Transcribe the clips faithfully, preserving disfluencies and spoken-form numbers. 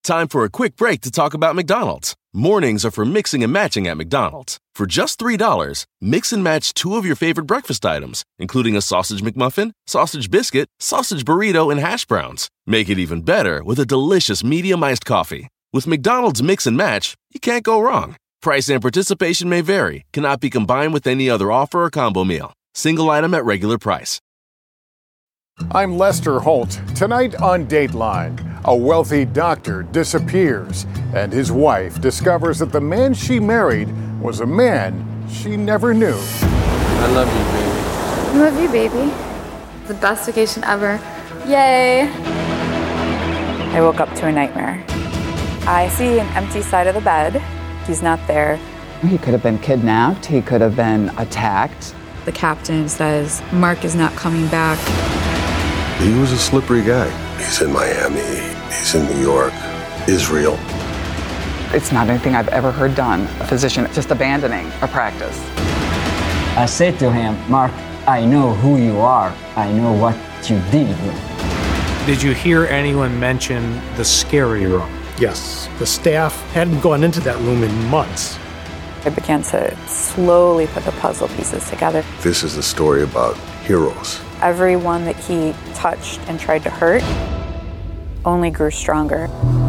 Time for a quick break to talk about McDonald's. Mornings are for mixing and matching at McDonald's. For just three dollars, mix and match two of your favorite breakfast items, including a sausage McMuffin, sausage biscuit, sausage burrito, and hash browns. Make it even better with a delicious medium iced coffee. With McDonald's Mix and Match, you can't go wrong. Price and participation may vary, cannot be combined with any other offer or combo meal. Single item at regular price. I'm Lester Holt. Tonight on Dateline, a wealthy doctor disappears, and his wife discovers that the man she married was a man she never knew. I love you, baby. I love you, baby. The best vacation ever. Yay! I woke up to a nightmare. I see an empty side of the bed. He's not there. He could have been kidnapped. He could have been attacked. The captain says Mark is not coming back. He was a slippery guy. He's in Miami, he's in New York, Israel. It's not anything I've ever heard done. A physician just abandoning a practice. I said to him, Mark, I know who you are. I know what you did. Did you hear anyone mention the scary room? Yes. The staff hadn't gone into that room in months. I began to slowly put the puzzle pieces together. This is the story about heroes. Everyone that he touched and tried to hurt only grew stronger.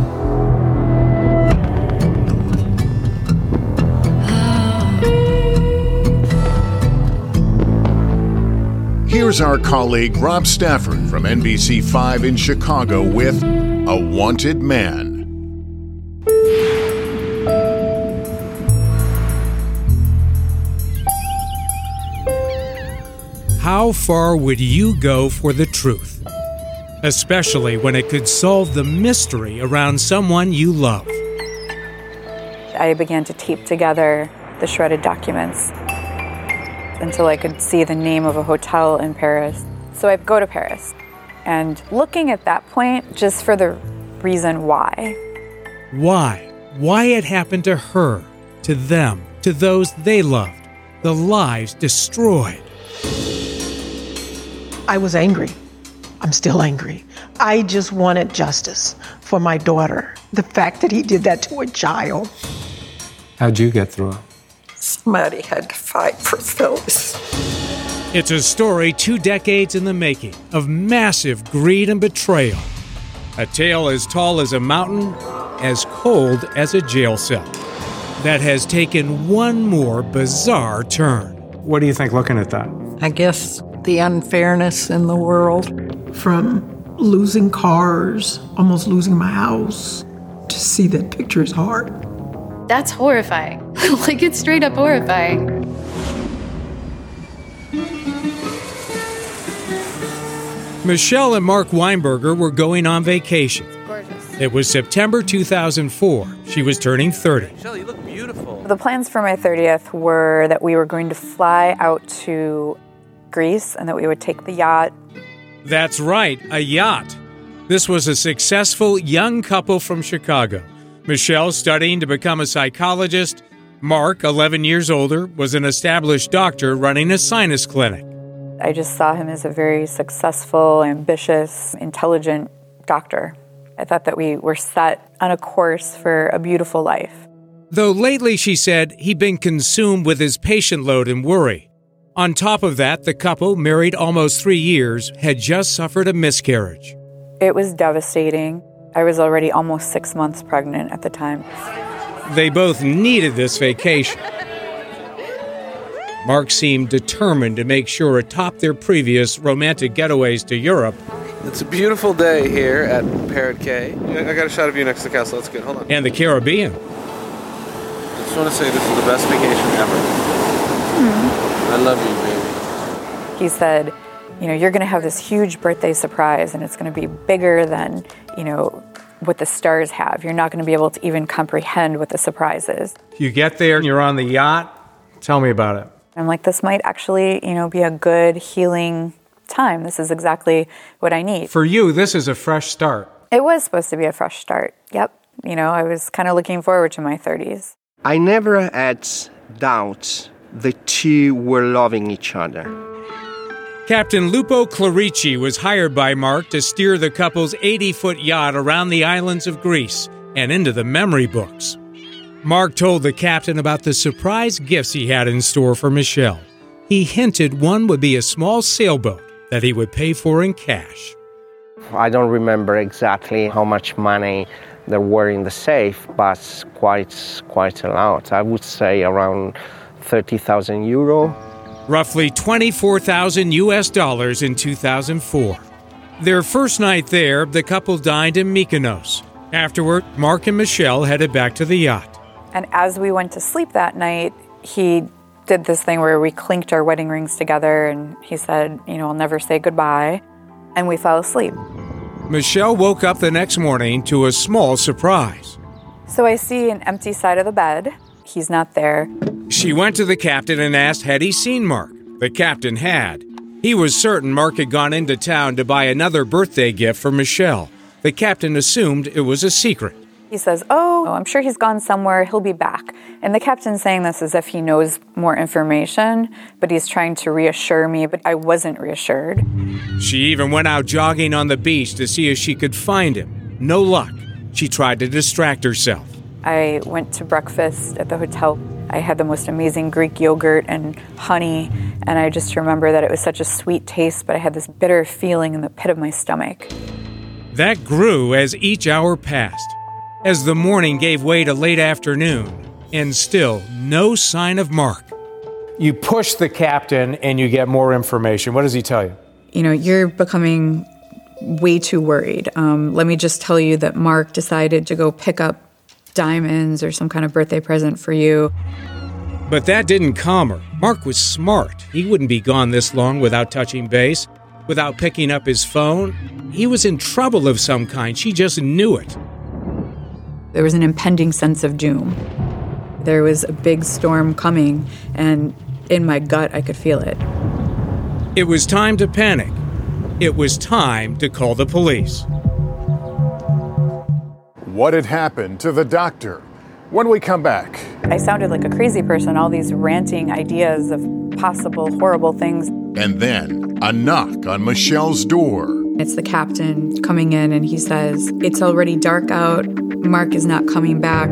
Here's our colleague Rob Stafford from N B C five in Chicago with A Wanted Man. How far would you go for the truth? Especially when it could solve the mystery around someone you love. I began to tape together the shredded documents until I could see the name of a hotel in Paris. So I go to Paris, and looking at that point, just for the reason why. Why? Why it happened to her, to them, to those they loved, the lives destroyed. I was angry. I'm still angry. I just wanted justice for my daughter. The fact that he did that to a child. How'd you get through it? Somebody had to fight for Phyllis. It's a story two decades in the making of massive greed and betrayal. A tale as tall as a mountain, as cold as a jail cell, that has taken one more bizarre turn. What do you think looking at that? I guess the unfairness in the world. From losing cars, almost losing my house, to see that picture is hard. That's horrifying. Like, it's straight up horrifying. Michelle and Mark Weinberger were going on vacation. Gorgeous. It was September two thousand four. She was turning thirty. Michelle, you look beautiful. The plans for my thirtieth were that we were going to fly out to Greece and that we would take the yacht. That's right, a yacht. This was a successful young couple from Chicago. Michelle studying to become a psychologist. Mark, eleven years older, was an established doctor running a sinus clinic. I just saw him as a very successful, ambitious, intelligent doctor. I thought that we were set on a course for a beautiful life. Though lately, she said, he'd been consumed with his patient load and worry. On top of that, the couple, married almost three years, had just suffered a miscarriage. It was devastating. I was already almost six months pregnant at the time. They both needed this vacation. Mark seemed determined to make sure it topped their previous romantic getaways to Europe. It's a beautiful day here at Parrot Cay. I got a shot of you next to the castle. That's good. Hold on. And the Caribbean. I just want to say this is the best vacation ever. Mm. I love you, baby. He said, you know, you're going to have this huge birthday surprise, and it's going to be bigger than, you know, what the stars have. You're not going to be able to even comprehend what the surprise is. You get there and you're on the yacht. Tell me about it. I'm like, this might actually, you know, be a good healing time. This is exactly what I need. For you, this is a fresh start. It was supposed to be a fresh start. Yep. You know, I was kind of looking forward to my thirties. I never had doubts the two were loving each other. Captain Lupo Clerici was hired by Mark to steer the couple's eighty-foot yacht around the islands of Greece, and into the memory books. Mark told the captain about the surprise gifts he had in store for Michelle. He hinted one would be a small sailboat that he would pay for in cash. I don't remember exactly how much money there were in the safe, but quite, quite a lot. I would say around thirty thousand euro. Roughly twenty-four thousand U S dollars in two thousand four. Their first night there, the couple dined in Mykonos. Afterward, Mark and Michelle headed back to the yacht. And as we went to sleep that night, he did this thing where we clinked our wedding rings together and he said, you know, I'll never say goodbye. And we fell asleep. Michelle woke up the next morning to a small surprise. So I see an empty side of the bed. He's not there. She went to the captain and asked had he seen Mark. The captain had. He was certain Mark had gone into town to buy another birthday gift for Michelle. The captain assumed it was a secret. He says, oh, I'm sure he's gone somewhere. He'll be back. And the captain's saying this as if he knows more information, but he's trying to reassure me, but I wasn't reassured. She even went out jogging on the beach to see if she could find him. No luck. She tried to distract herself. I went to breakfast at the hotel. I had the most amazing Greek yogurt and honey, and I just remember that it was such a sweet taste, but I had this bitter feeling in the pit of my stomach. That grew as each hour passed, as the morning gave way to late afternoon, and still no sign of Mark. You push the captain and you get more information. What does he tell you? You know, you're becoming way too worried. Um, let me just tell you that Mark decided to go pick up diamonds or some kind of birthday present for you. But that didn't calm her. Mark was smart. He wouldn't be gone this long without touching base, without picking up his phone. He was in trouble of some kind. She just knew it. There was an impending sense of doom. There was a big storm coming, and in my gut, I could feel it. It was time to panic. It was time to call the police. What had happened to the doctor? When we come back. I sounded like a crazy person, all these ranting ideas of possible horrible things. And then a knock on Michelle's door. It's the captain coming in and he says, it's already dark out. Mark is not coming back.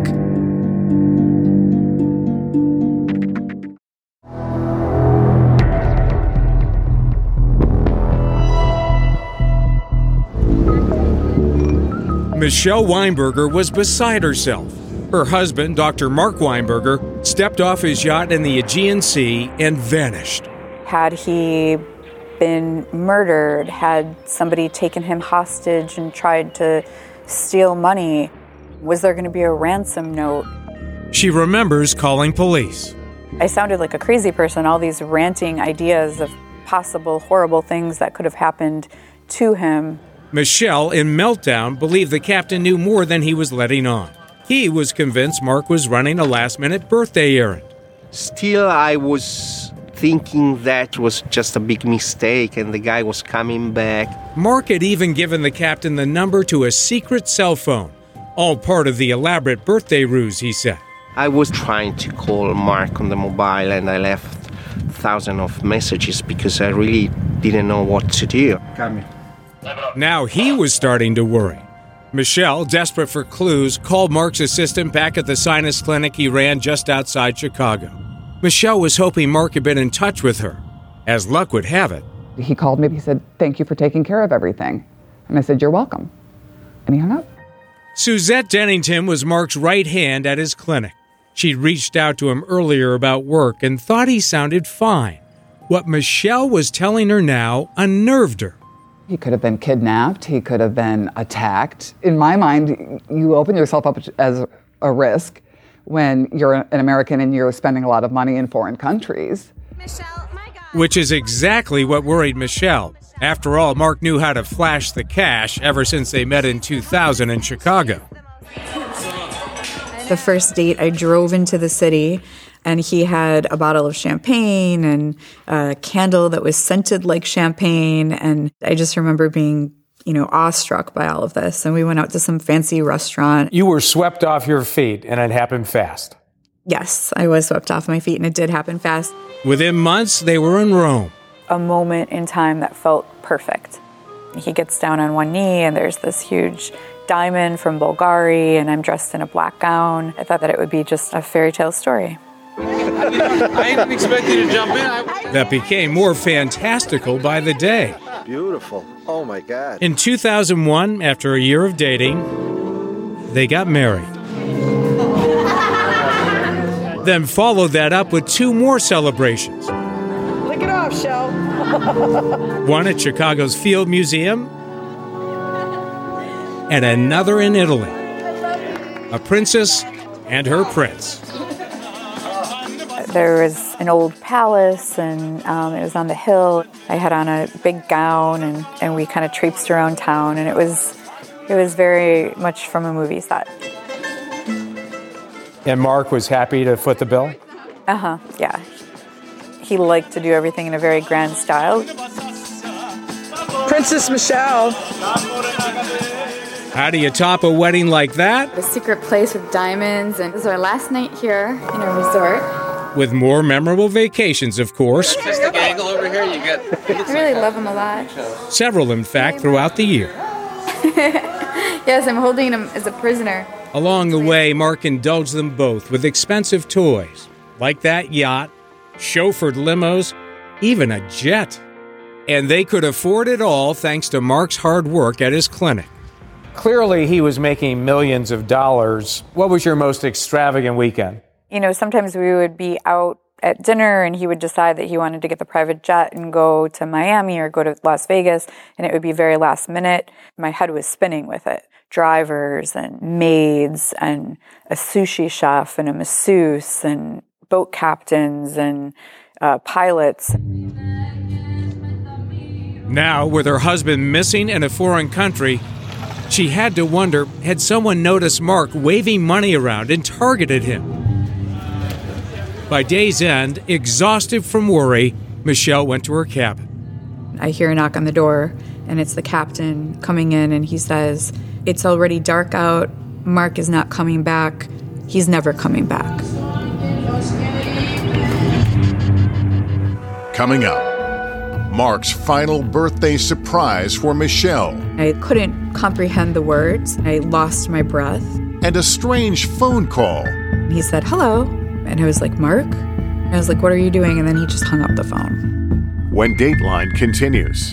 Michelle Weinberger was beside herself. Her husband, Doctor Mark Weinberger, stepped off his yacht in the Aegean Sea and vanished. Had he been murdered? Had somebody taken him hostage and tried to steal money? Was there going to be a ransom note? She remembers calling police. I sounded like a crazy person, all these ranting ideas of possible horrible things that could have happened to him. Michelle, in meltdown, believed the captain knew more than he was letting on. He was convinced Mark was running a last-minute birthday errand. Still, I was thinking that was just a big mistake and the guy was coming back. Mark had even given the captain the number to a secret cell phone, all part of the elaborate birthday ruse, he said. I was trying to call Mark on the mobile and I left thousands of messages because I really didn't know what to do. Come Now he was starting to worry. Michelle, desperate for clues, called Mark's assistant back at the sinus clinic he ran just outside Chicago. Michelle was hoping Mark had been in touch with her. As luck would have it, he called me. He said, thank you for taking care of everything. And I said, you're welcome. And he hung up. Suzette Dennington was Mark's right hand at his clinic. She'd reached out to him earlier about work and thought he sounded fine. What Michelle was telling her now unnerved her. He could have been kidnapped. He could have been attacked. In my mind, you open yourself up as a risk when you're an American and you're spending a lot of money in foreign countries. Michelle, my God. Which is exactly what worried Michelle. After all, Mark knew how to flash the cash ever since they met in two thousand in Chicago. The first date, I drove into the city, and he had a bottle of champagne and a candle that was scented like champagne. And I just remember being, you know, awestruck by all of this. And we went out to some fancy restaurant. You were swept off your feet, and it happened fast. Yes, I was swept off my feet, and it did happen fast. Within months, they were in Rome. A moment in time that felt perfect. He gets down on one knee, and there's this huge diamond from Bulgari and I'm dressed in a black gown. I thought that it would be just a fairy tale story. I didn't expect you to jump in. I... That became more fantastical by the day. Beautiful. Oh, my God. In two thousand one, after a year of dating, they got married. Then followed that up with two more celebrations. Lick it off, Shell. One at Chicago's Field Museum and another in Italy. A princess and her prince. There was an old palace, and um, it was on the hill. I had on a big gown, and, and we kind of traipsed around town, and it was it was very much from a movie set. And Mark was happy to foot the bill? Uh-huh, yeah. He liked to do everything in a very grand style. Princess Michelle. How do you top a wedding like that? A secret place with diamonds, and this is our last night here in a resort. With more memorable vacations, of course. Just the angle over here, you get. I really love him a lot. Several, in fact, throughout the year. Yes, I'm holding him as a prisoner. Along the way, Mark indulged them both with expensive toys, like that yacht, chauffeured limos, even a jet. And they could afford it all thanks to Mark's hard work at his clinic. Clearly, he was making millions of dollars. What was your most extravagant weekend? You know, sometimes we would be out at dinner and he would decide that he wanted to get the private jet and go to Miami or go to Las Vegas, and it would be very last minute. My head was spinning with it. Drivers and maids and a sushi chef and a masseuse and boat captains and uh, pilots. Now, with her husband missing in a foreign country, she had to wonder, had someone noticed Mark waving money around and targeted him? By day's end, exhausted from worry, Michelle went to her cabin. I hear a knock on the door, and it's the captain coming in, and he says, "It's already dark out. Mark is not coming back. He's never coming back." Coming up, Mark's final birthday surprise for Michelle. I couldn't comprehend the words. I lost my breath. And a strange phone call. He said, "Hello." And I was like, "Mark?" I was like, "What are you doing?" And then he just hung up the phone. When Dateline continues.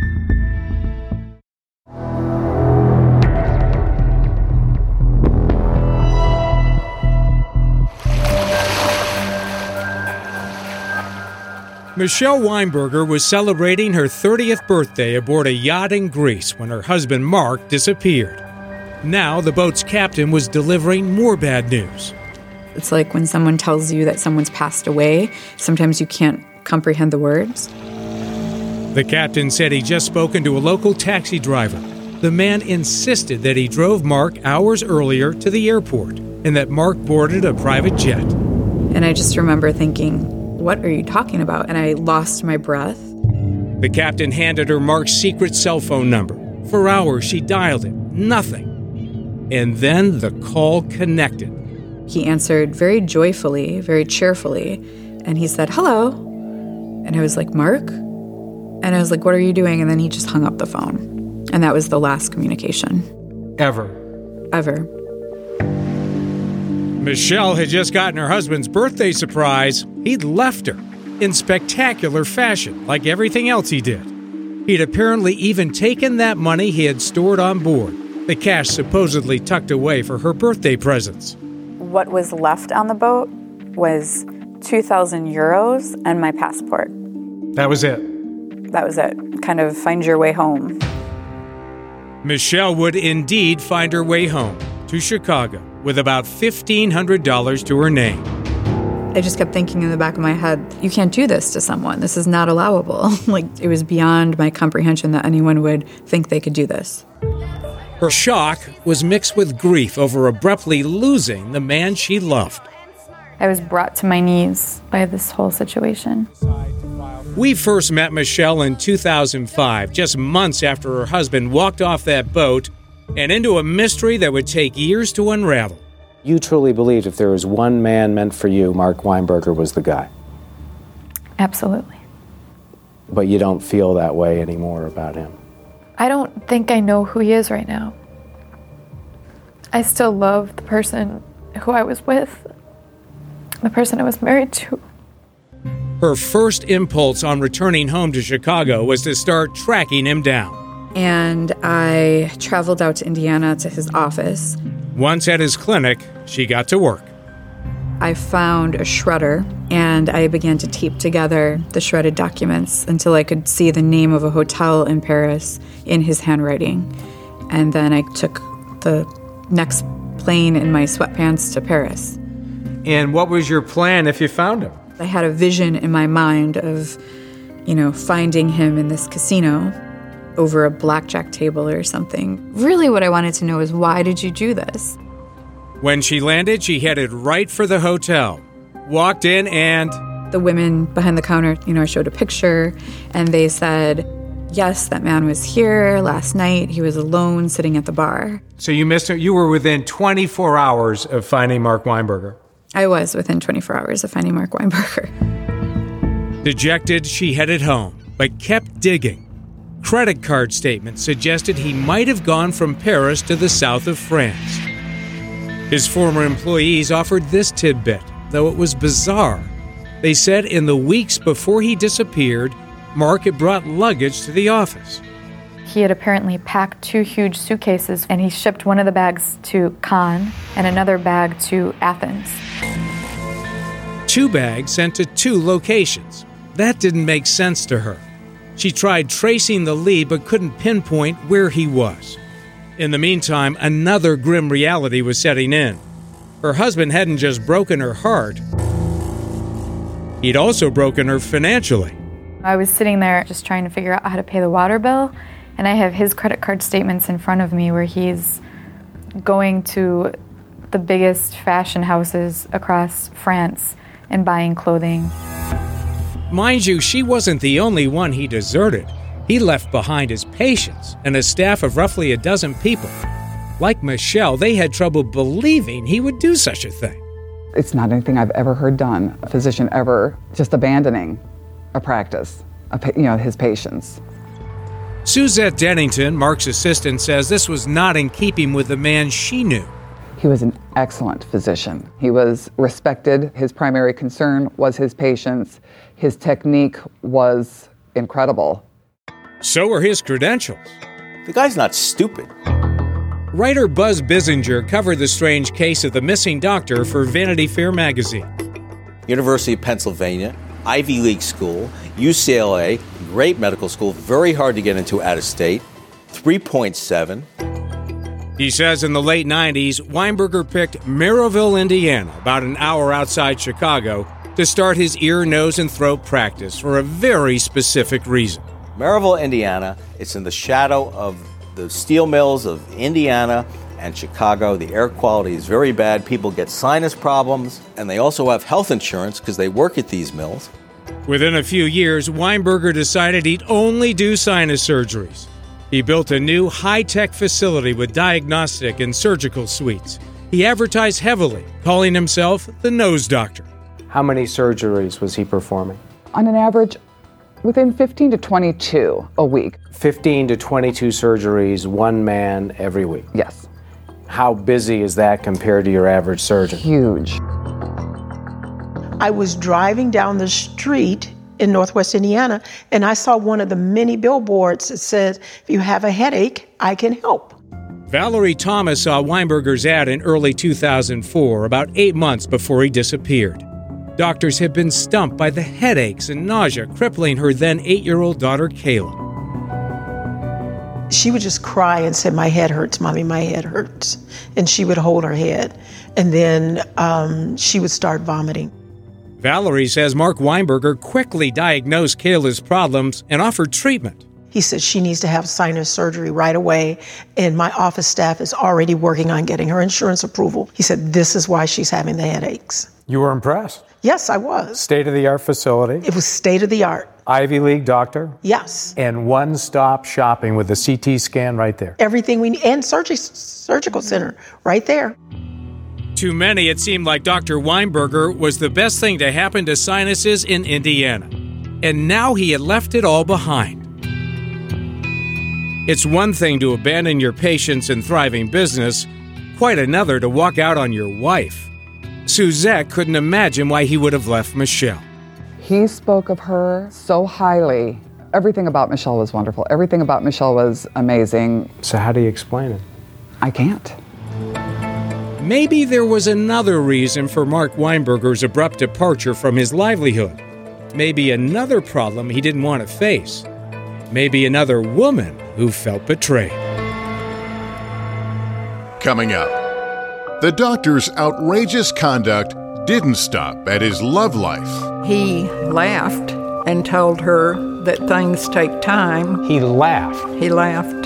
Michelle Weinberger was celebrating her thirtieth birthday aboard a yacht in Greece when her husband Mark disappeared. Now the boat's captain was delivering more bad news. It's like when someone tells you that someone's passed away, sometimes you can't comprehend the words. The captain said he'd just spoken to a local taxi driver. The man insisted that he drove Mark hours earlier to the airport and that Mark boarded a private jet. And I just remember thinking, what are you talking about? And I lost my breath. The captain handed her Mark's secret cell phone number. For hours, she dialed it. Nothing. And then the call connected. He answered very joyfully, very cheerfully, and he said, "Hello." And I was like, "Mark?" And I was like, "What are you doing?" And then he just hung up the phone. And that was the last communication. Ever? Ever. Michelle had just gotten her husband's birthday surprise. He'd left her in spectacular fashion, like everything else he did. He'd apparently even taken that money he had stored on board, the cash supposedly tucked away for her birthday presents. What was left on the boat was two thousand euros and my passport. That was it? That was it. Kind of find your way home. Michelle would indeed find her way home to Chicago with about fifteen hundred dollars to her name. I just kept thinking in the back of my head, you can't do this to someone. This is not allowable. Like, it was beyond my comprehension that anyone would think they could do this. Her shock was mixed with grief over abruptly losing the man she loved. I was brought to my knees by this whole situation. We first met Michelle in two thousand five, just months after her husband walked off that boat and into a mystery that would take years to unravel. You truly believed if there was one man meant for you, Mark Weinberger was the guy. Absolutely. But you don't feel that way anymore about him. I don't think I know who he is right now. I still love the person who I was with, the person I was married to. Her first impulse on returning home to Chicago was to start tracking him down. And I traveled out to Indiana to his office. Once at his clinic, she got to work. I found a shredder, and I began to tape together the shredded documents until I could see the name of a hotel in Paris in his handwriting. And then I took the next plane in my sweatpants to Paris. And what was your plan if you found him? I had a vision in my mind of, you know, finding him in this casino over a blackjack table or something. Really what I wanted to know is, why did you do this? When she landed, she headed right for the hotel. Walked in and... The women behind the counter, you know, I showed a picture, and they said, yes, that man was here last night. He was alone sitting at the bar. So you missed him. You were within twenty-four hours of finding Mark Weinberger. I was within twenty-four hours of finding Mark Weinberger. Dejected, she headed home, but kept digging. Credit card statements suggested he might have gone from Paris to the south of France. His former employees offered this tidbit, though it was bizarre. They said in the weeks before he disappeared, Mark had brought luggage to the office. He had apparently packed two huge suitcases, and he shipped one of the bags to Cannes and another bag to Athens. Two bags sent to two locations. That didn't make sense to her. She tried tracing the lead but couldn't pinpoint where he was. In the meantime, another grim reality was setting in. Her husband hadn't just broken her heart, he'd also broken her financially. I was sitting there just trying to figure out how to pay the water bill, and I have his credit card statements in front of me where he's going to the biggest fashion houses across France and buying clothing. Mind you, she wasn't the only one he deserted. He left behind his patients and a staff of roughly a dozen people. Like Michelle, they had trouble believing he would do such a thing. It's not anything I've ever heard done. A physician ever just abandoning a practice, a, you know, his patients. Suzette Dennington, Mark's assistant, says this was not in keeping with the man she knew. He was an excellent physician. He was respected. His primary concern was his patients. His technique was incredible. So were his credentials. The guy's not stupid. Writer Buzz Bissinger covered the strange case of the missing doctor for Vanity Fair magazine. University of Pennsylvania, Ivy League school, U C L A, great medical school, very hard to get into out of state, three point seven. He says in the late nineties, Weinberger picked Merrillville, Indiana, about an hour outside Chicago, to start his ear, nose, and throat practice for a very specific reason. Merrillville, Indiana, it's in the shadow of the steel mills of Indiana and Chicago. The air quality is very bad. People get sinus problems, and they also have health insurance because they work at these mills. Within a few years, Weinberger decided he'd only do sinus surgeries. He built a new high-tech facility with diagnostic and surgical suites. He advertised heavily, calling himself the nose doctor. How many surgeries was he performing? On an average, within fifteen to twenty-two a week. fifteen to twenty-two surgeries, one man every week? Yes. How busy is that compared to your average surgeon? Huge. I was driving down the street in Northwest Indiana, and I saw one of the many billboards that said, if you have a headache, I can help. Valerie Thomas saw Weinberger's ad in early two thousand four, about eight months before he disappeared. Doctors had been stumped by the headaches and nausea crippling her then eight-year-old daughter, Kayla. She would just cry and say, my head hurts, Mommy, my head hurts. And she would hold her head. And then um, she would start vomiting. Valerie says Mark Weinberger quickly diagnosed Kayla's problems and offered treatment. He said she needs to have sinus surgery right away, and my office staff is already working on getting her insurance approval. He said this is why she's having the headaches. You were impressed? Yes, I was. State-of-the-art facility? It was state-of-the-art. Ivy League doctor? Yes. And one-stop shopping with a C T scan right there? Everything we need, and surgery, surgical center right there. To many, it seemed like Doctor Weinberger was the best thing to happen to sinuses in Indiana. And now he had left it all behind. It's one thing to abandon your patients and thriving business, Quite another to walk out on your wife. Suzette couldn't imagine why he would have left Michelle. He spoke of her so highly. Everything about Michelle was wonderful. Everything about Michelle was amazing. So how do you explain it? I can't. Maybe there was another reason for Mark Weinberger's abrupt departure from his livelihood. Maybe another problem he didn't want to face. Maybe another woman who felt betrayed. Coming up, the doctor's outrageous conduct didn't stop at his love life. He laughed and told her that things take time. He laughed. He laughed.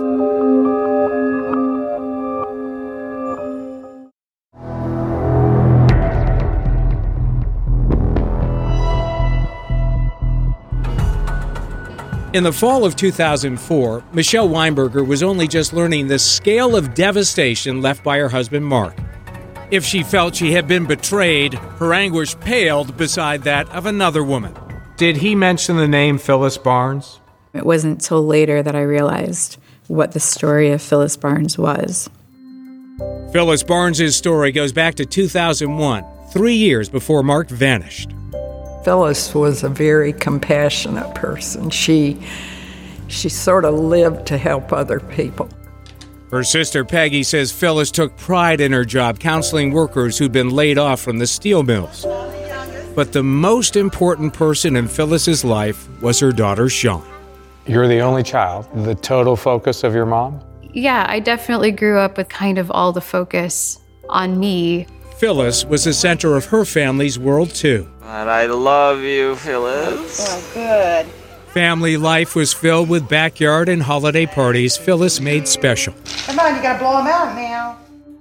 In the fall of two thousand four, Michelle Weinberger was only just learning the scale of devastation left by her husband Mark. If she felt she had been betrayed, her anguish paled beside that of another woman. Did he mention the name Phyllis Barnes? It wasn't until later that I realized what the story of Phyllis Barnes was. Phyllis Barnes' story goes back to two thousand one, three years before Mark vanished. Phyllis was a very compassionate person. She, she sort of lived to help other people. Her sister Peggy says Phyllis took pride in her job counseling workers who'd been laid off from the steel mills. But the most important person in Phyllis's life was her daughter Sean. You're the only child, the total focus of your mom? Yeah, I definitely grew up with kind of all the focus on me. Phyllis was the center of her family's world too. And I love you, Phyllis. Oh, good. Family life was filled with backyard and holiday parties Phyllis made special. Come on, you gotta blow them out now.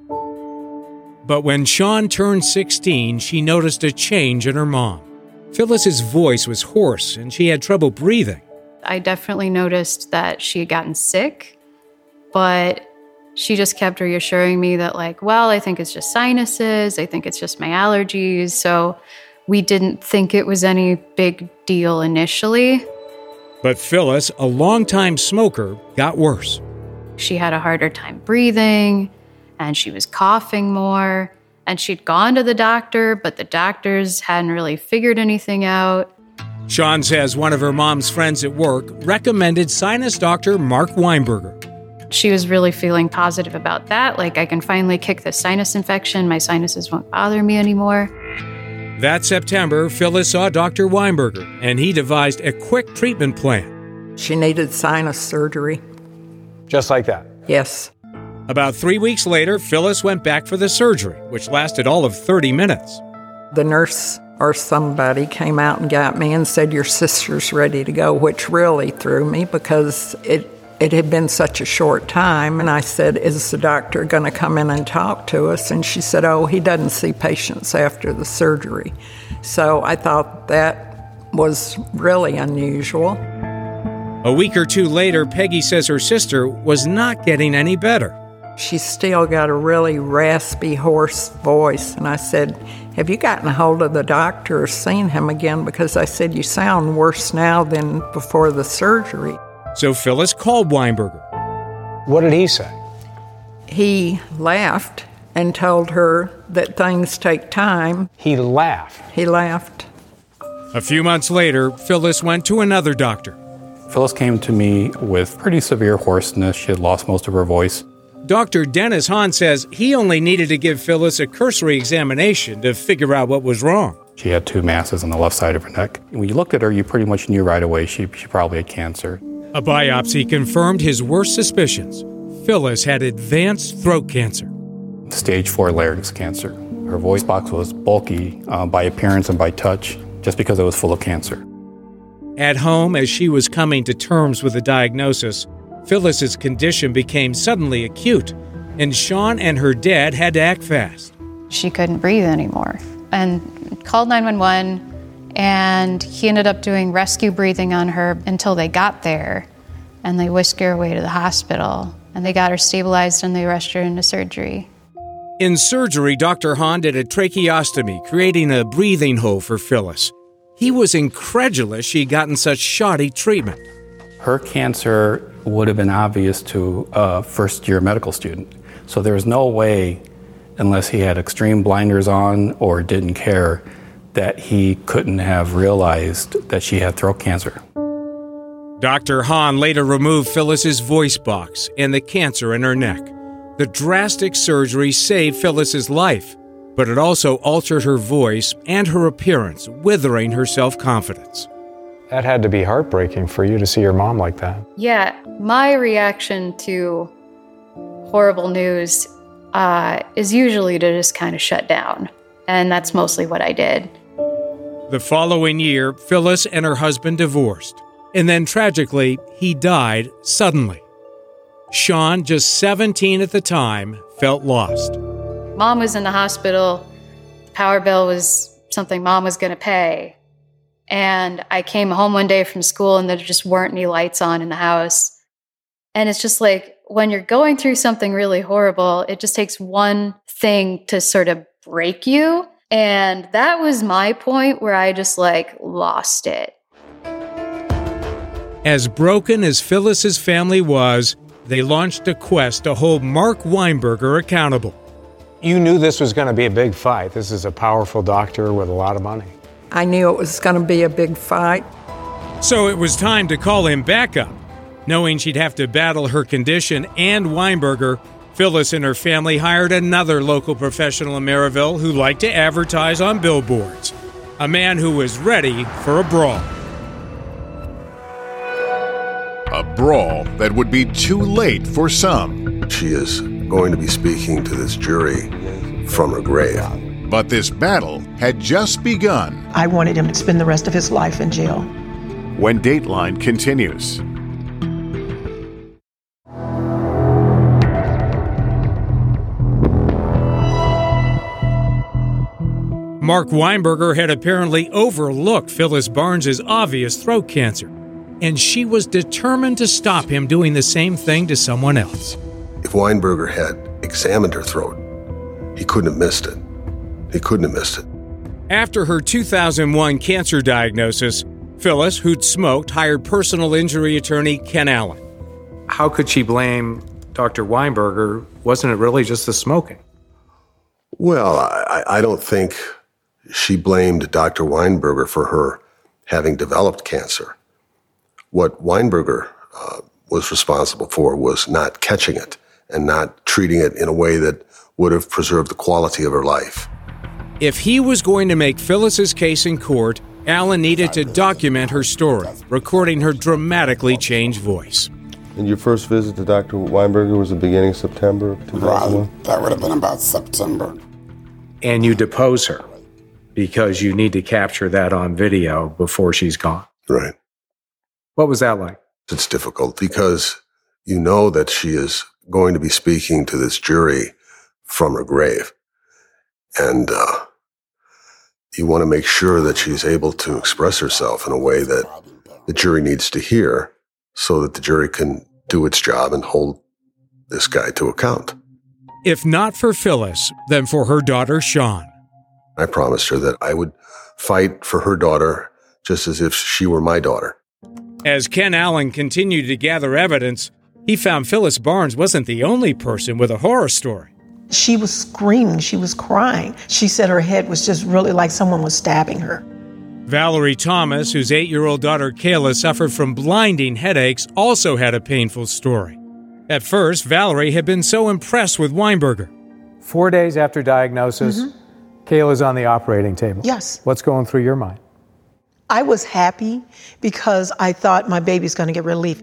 But when Sean turned sixteen, she noticed a change in her mom. Phyllis's voice was hoarse and she had trouble breathing. I definitely noticed that she had gotten sick, but she just kept reassuring me that, like, well, I think it's just sinuses. I think it's just my allergies. So we didn't think it was any big deal initially. But Phyllis, a longtime smoker, got worse. She had a harder time breathing, and she was coughing more. And she'd gone to the doctor, but the doctors hadn't really figured anything out. Sean says one of her mom's friends at work recommended sinus doctor Mark Weinberger. She was really feeling positive about that. Like, I can finally kick the sinus infection. My sinuses won't bother me anymore. That September, Phyllis saw Doctor Weinberger, and he devised a quick treatment plan. She needed sinus surgery. Just like that? Yes. About three weeks later, Phyllis went back for the surgery, which lasted all of thirty minutes. The nurse or somebody came out and got me and said, your sister's ready to go, which really threw me because it It had been such a short time, and I said, is the doctor going to come in and talk to us? And she said, oh, he doesn't see patients after the surgery. So I thought that was really unusual. A week or two later, Peggy says her sister was not getting any better. She still got a really raspy, hoarse voice, and I said, have you gotten a hold of the doctor or seen him again? Because I said, you sound worse now than before the surgery. So Phyllis called Weinberger. What did he say? He laughed and told her that things take time. He laughed? He laughed. A few months later, Phyllis went to another doctor. Phyllis came to me with pretty severe hoarseness. She had lost most of her voice. Doctor Dennis Hahn says he only needed to give Phyllis a cursory examination to figure out what was wrong. She had two masses on the left side of her neck. When you looked at her, you pretty much knew right away she, she probably had cancer. A biopsy confirmed his worst suspicions. Phyllis had advanced throat cancer. Stage four larynx cancer. Her voice box was bulky uh, by appearance and by touch, just because it was full of cancer. At home, as she was coming to terms with the diagnosis, Phyllis's condition became suddenly acute, and Sean and her dad had to act fast. She couldn't breathe anymore and called nine one one. And he ended up doing rescue breathing on her until they got there. And they whisked her away to the hospital. And they got her stabilized and they rushed her into surgery. In surgery, Doctor Hahn did a tracheostomy, creating a breathing hole for Phyllis. He was incredulous she'd gotten such shoddy treatment. Her cancer would have been obvious to a first-year medical student. So there was no way, unless he had extreme blinders on or didn't care, that he couldn't have realized that she had throat cancer. Doctor Hahn later removed Phyllis's voice box and the cancer in her neck. The drastic surgery saved Phyllis's life, but it also altered her voice and her appearance, withering her self-confidence. That had to be heartbreaking for you to see your mom like that. Yeah, my reaction to horrible news uh, is usually to just kind of shut down, and that's mostly what I did. The following year, Phyllis and her husband divorced, and then tragically, he died suddenly. Sean, just seventeen at the time, felt lost. Mom was in the hospital. The power bill was something Mom was going to pay. And I came home one day from school and there just weren't any lights on in the house. And it's just like, when you're going through something really horrible, it just takes one thing to sort of break you. And that was my point where I just like lost it. As broken as Phyllis's family was, they launched a quest to hold Mark Weinberger accountable. You knew this was going to be a big fight. This is a powerful doctor with a lot of money. I knew it was going to be a big fight. So it was time to call him back up. Knowing she'd have to battle her condition and Weinberger, Phyllis and her family hired another local professional in Maryville who liked to advertise on billboards. A man who was ready for a brawl. A brawl that would be too late for some. She is going to be speaking to this jury from her grave. But this battle had just begun. I wanted him to spend the rest of his life in jail. When Dateline continues. Mark Weinberger had apparently overlooked Phyllis Barnes' obvious throat cancer, and she was determined to stop him doing the same thing to someone else. If Weinberger had examined her throat, he couldn't have missed it. He couldn't have missed it. After her two thousand one cancer diagnosis, Phyllis, who'd smoked, hired personal injury attorney Ken Allen. How could she blame Doctor Weinberger? Wasn't it really just the smoking? Well, I, I don't think she blamed Doctor Weinberger for her having developed cancer. What Weinberger uh, was responsible for was not catching it and not treating it in a way that would have preserved the quality of her life. If he was going to make Phyllis's case in court, Allen needed to document her story, recording her dramatically changed voice. And your first visit to Doctor Weinberger was the beginning of September of two thousand one? Right, that would have been about September. And you depose her because you need to capture that on video before she's gone. Right. What was that like? It's difficult because you know that she is going to be speaking to this jury from her grave. And uh, you want to make sure that she's able to express herself in a way that the jury needs to hear so that the jury can do its job and hold this guy to account. If not for Phyllis, then for her daughter, Sean. I promised her that I would fight for her daughter just as if she were my daughter. As Ken Allen continued to gather evidence, he found Phyllis Barnes wasn't the only person with a horror story. She was screaming. She was crying. She said her head was just really like someone was stabbing her. Valerie Thomas, whose eight-year-old daughter Kayla suffered from blinding headaches, also had a painful story. At first, Valerie had been so impressed with Weinberger. Four days after diagnosis, mm-hmm. Kayla's on the operating table. Yes. What's going through your mind? I was happy because I thought my baby's going to get relief.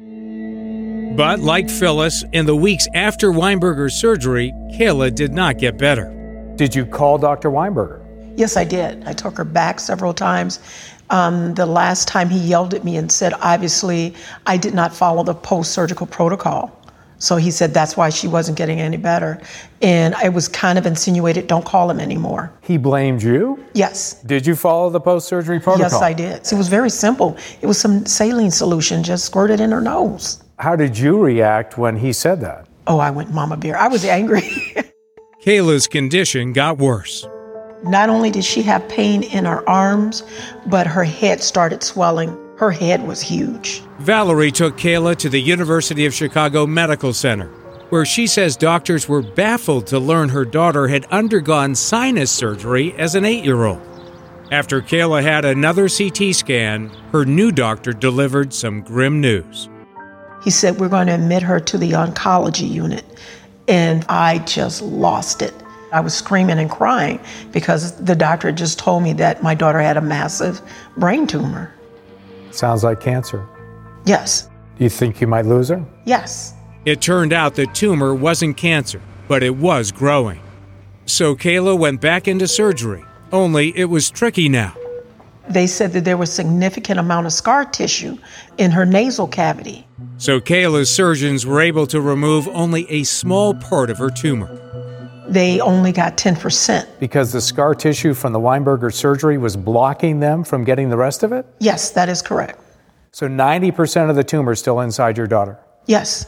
But like Phyllis, in the weeks after Weinberger's surgery, Kayla did not get better. Did you call Doctor Weinberger? Yes, I did. I took her back several times. Um, the last time he yelled at me and said, obviously, I did not follow the post-surgical protocol. So he said that's why she wasn't getting any better. And I was kind of insinuated, don't call him anymore. He blamed you? Yes. Did you follow the post-surgery protocol? Yes, I did. It was very simple. It was some saline solution just squirted in her nose. How did you react when he said that? Oh, I went mama bear. I was angry. Kayla's condition got worse. Not only did she have pain in her arms, but her head started swelling. Her head was huge. Valerie took Kayla to the University of Chicago Medical Center. where she says doctors were baffled to learn her daughter had undergone sinus surgery as an eight-year-old. After Kayla had another C T scan, her new doctor delivered some grim news. He said, we're going to admit her to the oncology unit. And I just lost it. I was screaming and crying because the doctor just told me that my daughter had a massive brain tumor. Sounds like cancer. Yes. Do you think you might lose her? Yes. It turned out the tumor wasn't cancer, but it was growing. So Kayla went back into surgery, only it was tricky now. They said that there was significant amount of scar tissue in her nasal cavity. So Kayla's surgeons were able to remove only a small part of her tumor. They only got ten percent. Because the scar tissue from the Weinberger surgery was blocking them from getting the rest of it? Yes, that is correct. So ninety percent of the tumor is still inside your daughter? Yes.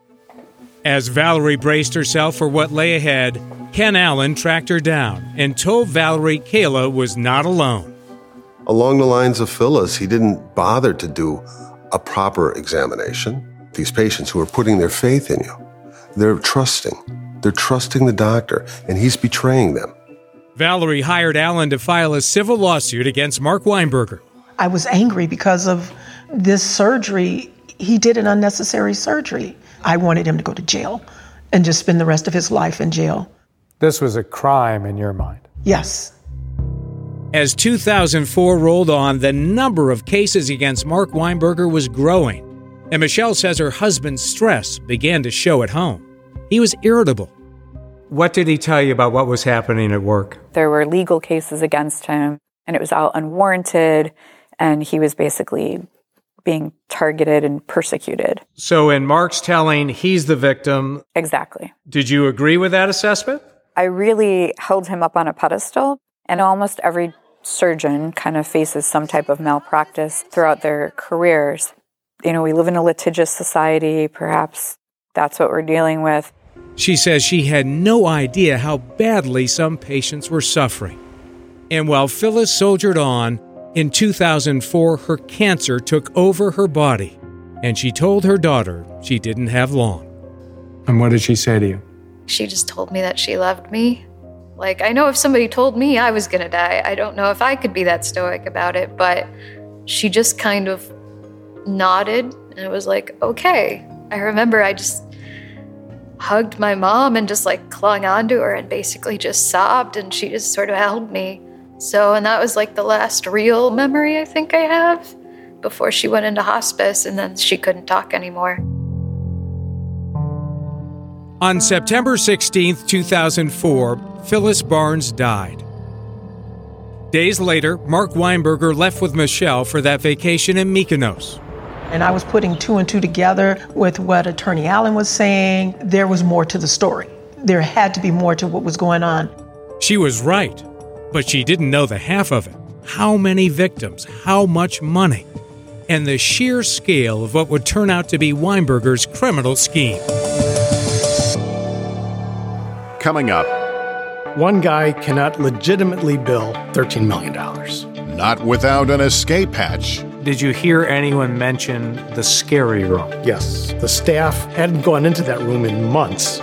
As Valerie braced herself for what lay ahead, Ken Allen tracked her down and told Valerie Kayla was not alone. Along the lines of Phyllis, he didn't bother to do a proper examination. These patients who are putting their faith in you, they're trusting. They're trusting the doctor, and he's betraying them. Valerie hired Allen to file a civil lawsuit against Mark Weinberger. I was angry because of this surgery. He did an unnecessary surgery. I wanted him to go to jail and just spend the rest of his life in jail. This was a crime in your mind? Yes. As two thousand four rolled on, the number of cases against Mark Weinberger was growing, and Michelle says her husband's stress began to show at home. He was irritable. What did he tell you about what was happening at work? There were legal cases against him, and it was all unwarranted, and he was basically being targeted and persecuted. So in Mark's telling, he's the victim. Exactly. Did you agree with that assessment? I really held him up on a pedestal, and almost every surgeon kind of faces some type of malpractice throughout their careers. You know, we live in a litigious society, perhaps that's what we're dealing with. She says she had no idea how badly some patients were suffering. And while Phyllis soldiered on, in two thousand four, her cancer took over her body, and she told her daughter she didn't have long. And what did she say to you? She just told me that she loved me. Like, I know if somebody told me I was gonna die, I don't know if I could be that stoic about it, but she just kind of nodded, and it was like, okay. I remember I just hugged my mom and just like clung onto her and basically just sobbed, and she just sort of held me. So, and that was like the last real memory I think I have before she went into hospice, and then she couldn't talk anymore. On September sixteenth, two thousand four, Phyllis Barnes died. Days later, Mark Weinberger left with Michelle for that vacation in Mykonos. And I was putting two and two together with what Attorney Allen was saying. There was more to the story. There had to be more to what was going on. She was right, but she didn't know the half of it. How many victims, how much money, and the sheer scale of what would turn out to be Weinberger's criminal scheme. Coming up. One guy cannot legitimately bill thirteen million dollars. Not without an escape hatch. Did you hear anyone mention the scary room? Yes, the staff hadn't gone into that room in months.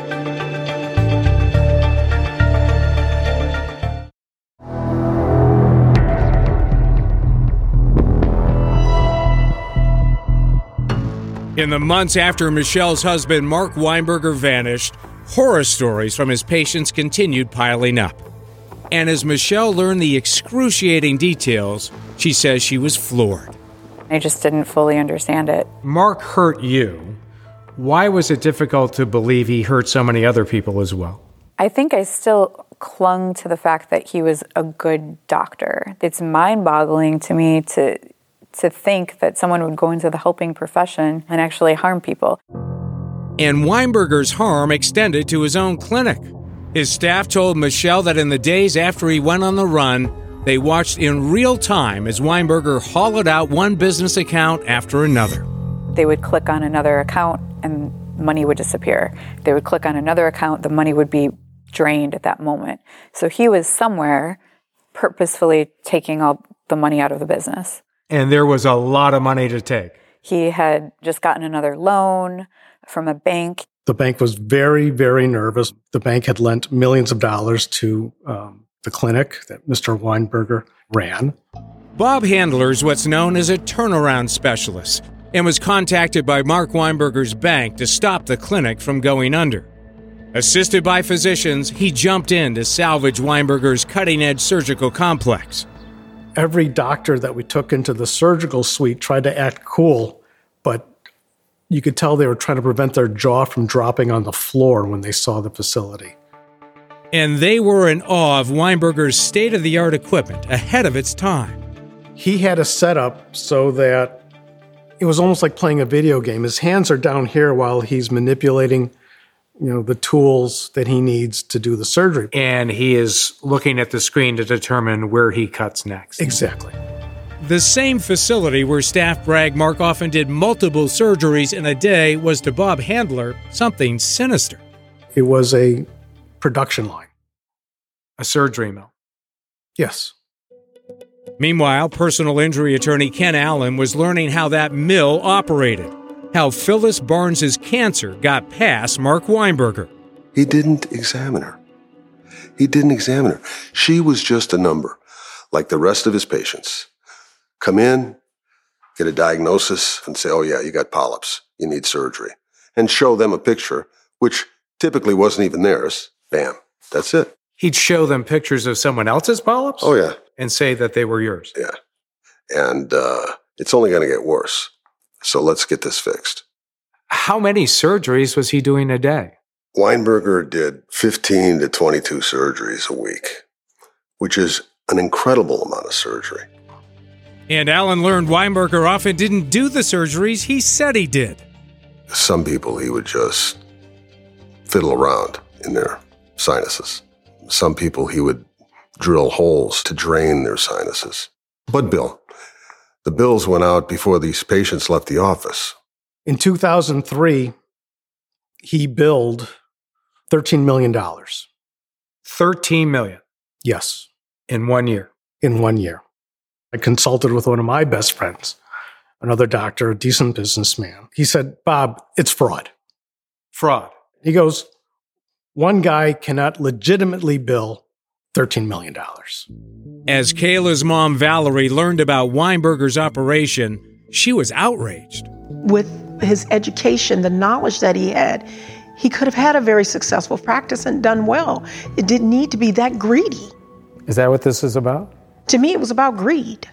In the months after Michelle's husband, Mark Weinberger, vanished, horror stories from his patients continued piling up. And as Michelle learned the excruciating details, she says she was floored. I just didn't fully understand it. Mark hurt you. Why was it difficult to believe he hurt so many other people as well? I think I still clung to the fact that he was a good doctor. It's mind-boggling to me to to think that someone would go into the helping profession and actually harm people. And Weinberger's harm extended to his own clinic. His staff told Michelle that in the days after he went on the run, they watched in real time as Weinberger hollowed out one business account after another. They would click on another account and money would disappear. They would click on another account, the money would be drained at that moment. So he was somewhere purposefully taking all the money out of the business. And there was a lot of money to take. He had just gotten another loan from a bank. The bank was very, very nervous. The bank had lent millions of dollars to um, the clinic that Mister Weinberger ran. Bob Handler is what's known as a turnaround specialist and was contacted by Mark Weinberger's bank to stop the clinic from going under. Assisted by physicians, he jumped in to salvage Weinberger's cutting-edge surgical complex. Every doctor that we took into the surgical suite tried to act cool, but you could tell they were trying to prevent their jaw from dropping on the floor when they saw the facility. And they were in awe of Weinberger's state-of-the-art equipment ahead of its time. He had a setup so that it was almost like playing a video game. His hands are down here while he's manipulating, you know, the tools that he needs to do the surgery. And he is looking at the screen to determine where he cuts next. Exactly. The same facility where staff brag Mark often did multiple surgeries in a day was to Bob Handler something sinister. It was a production line. A surgery mill. Yes. Meanwhile, personal injury attorney Ken Allen was learning how that mill operated, how Phyllis Barnes's cancer got past Mark Weinberger. He didn't examine her. He didn't examine her. She was just a number, like the rest of his patients. Come in, get a diagnosis, and say, oh yeah, you got polyps, you need surgery. And show them a picture, which typically wasn't even theirs. Bam, that's it. He'd show them pictures of someone else's polyps? Oh yeah. And say that they were yours. Yeah. And uh, it's only going to get worse. So let's get this fixed. How many surgeries was he doing a day? Weinberger did fifteen to twenty-two surgeries a week, which is an incredible amount of surgery. And Allen learned Weinberger often didn't do the surgeries he said he did. Some people he would just fiddle around in their sinuses. Some people he would drill holes to drain their sinuses. But Bill, the bills went out before these patients left the office. In two thousand three, he billed thirteen million dollars. thirteen million dollars? Yes. In one year? In one year. I consulted with one of my best friends, another doctor, a decent businessman. He said, Bob, it's fraud. Fraud. He goes, one guy cannot legitimately bill thirteen million dollars. As Kayla's mom, Valerie, learned about Weinberger's operation, she was outraged. With his education, the knowledge that he had, he could have had a very successful practice and done well. It didn't need to be that greedy. Is that what this is about? To me, it was about greed.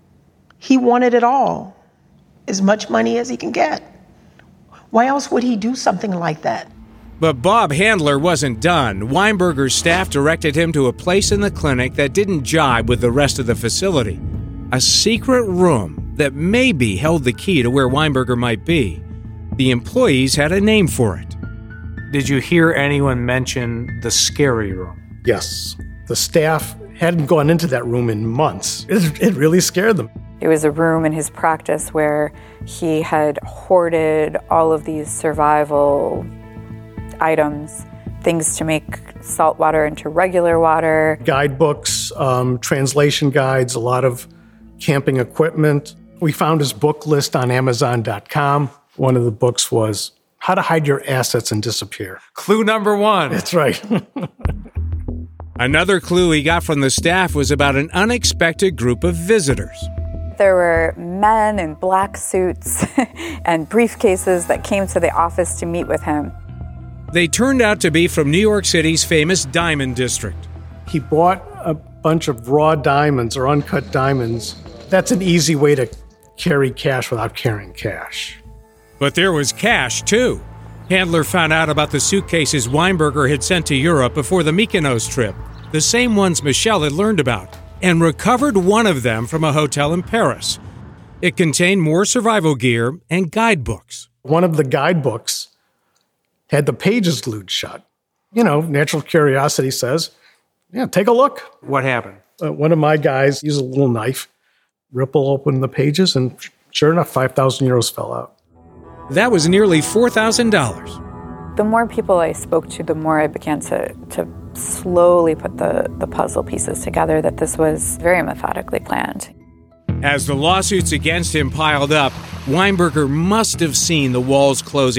He wanted it all, as much money as he can get. Why else would he do something like that? But Bob Handler wasn't done. Weinberger's staff directed him to a place in the clinic that didn't jibe with the rest of the facility. A secret room that maybe held the key to where Weinberger might be. The employees had a name for it. Did you hear anyone mention the scary room? Yes. The staff hadn't gone into that room in months. It, it really scared them. It was a room in his practice where he had hoarded all of these survival items, things to make salt water into regular water. Guidebooks, um, translation guides, a lot of camping equipment. We found his book list on Amazon dot com. One of the books was How to Hide Your Assets and Disappear. Clue number one. That's right. Another clue he got from the staff was about an unexpected group of visitors. There were men in black suits and briefcases that came to the office to meet with him. They turned out to be from New York City's famous Diamond District. He bought a bunch of raw diamonds or uncut diamonds. That's an easy way to carry cash without carrying cash. But there was cash, too. Handler found out about the suitcases Weinberger had sent to Europe before the Mykonos trip, the same ones Michelle had learned about, and recovered one of them from a hotel in Paris. It contained more survival gear and guidebooks. One of the guidebooks had the pages glued shut. You know, natural curiosity says, yeah, take a look. What happened? Uh, one of my guys used a little knife, ripple open the pages, and sure enough, five thousand euros fell out. That was nearly four thousand dollars. The more people I spoke to, the more I began to, to slowly put the, the puzzle pieces together that this was very methodically planned. As the lawsuits against him piled up, Weinberger must have seen the walls closing in.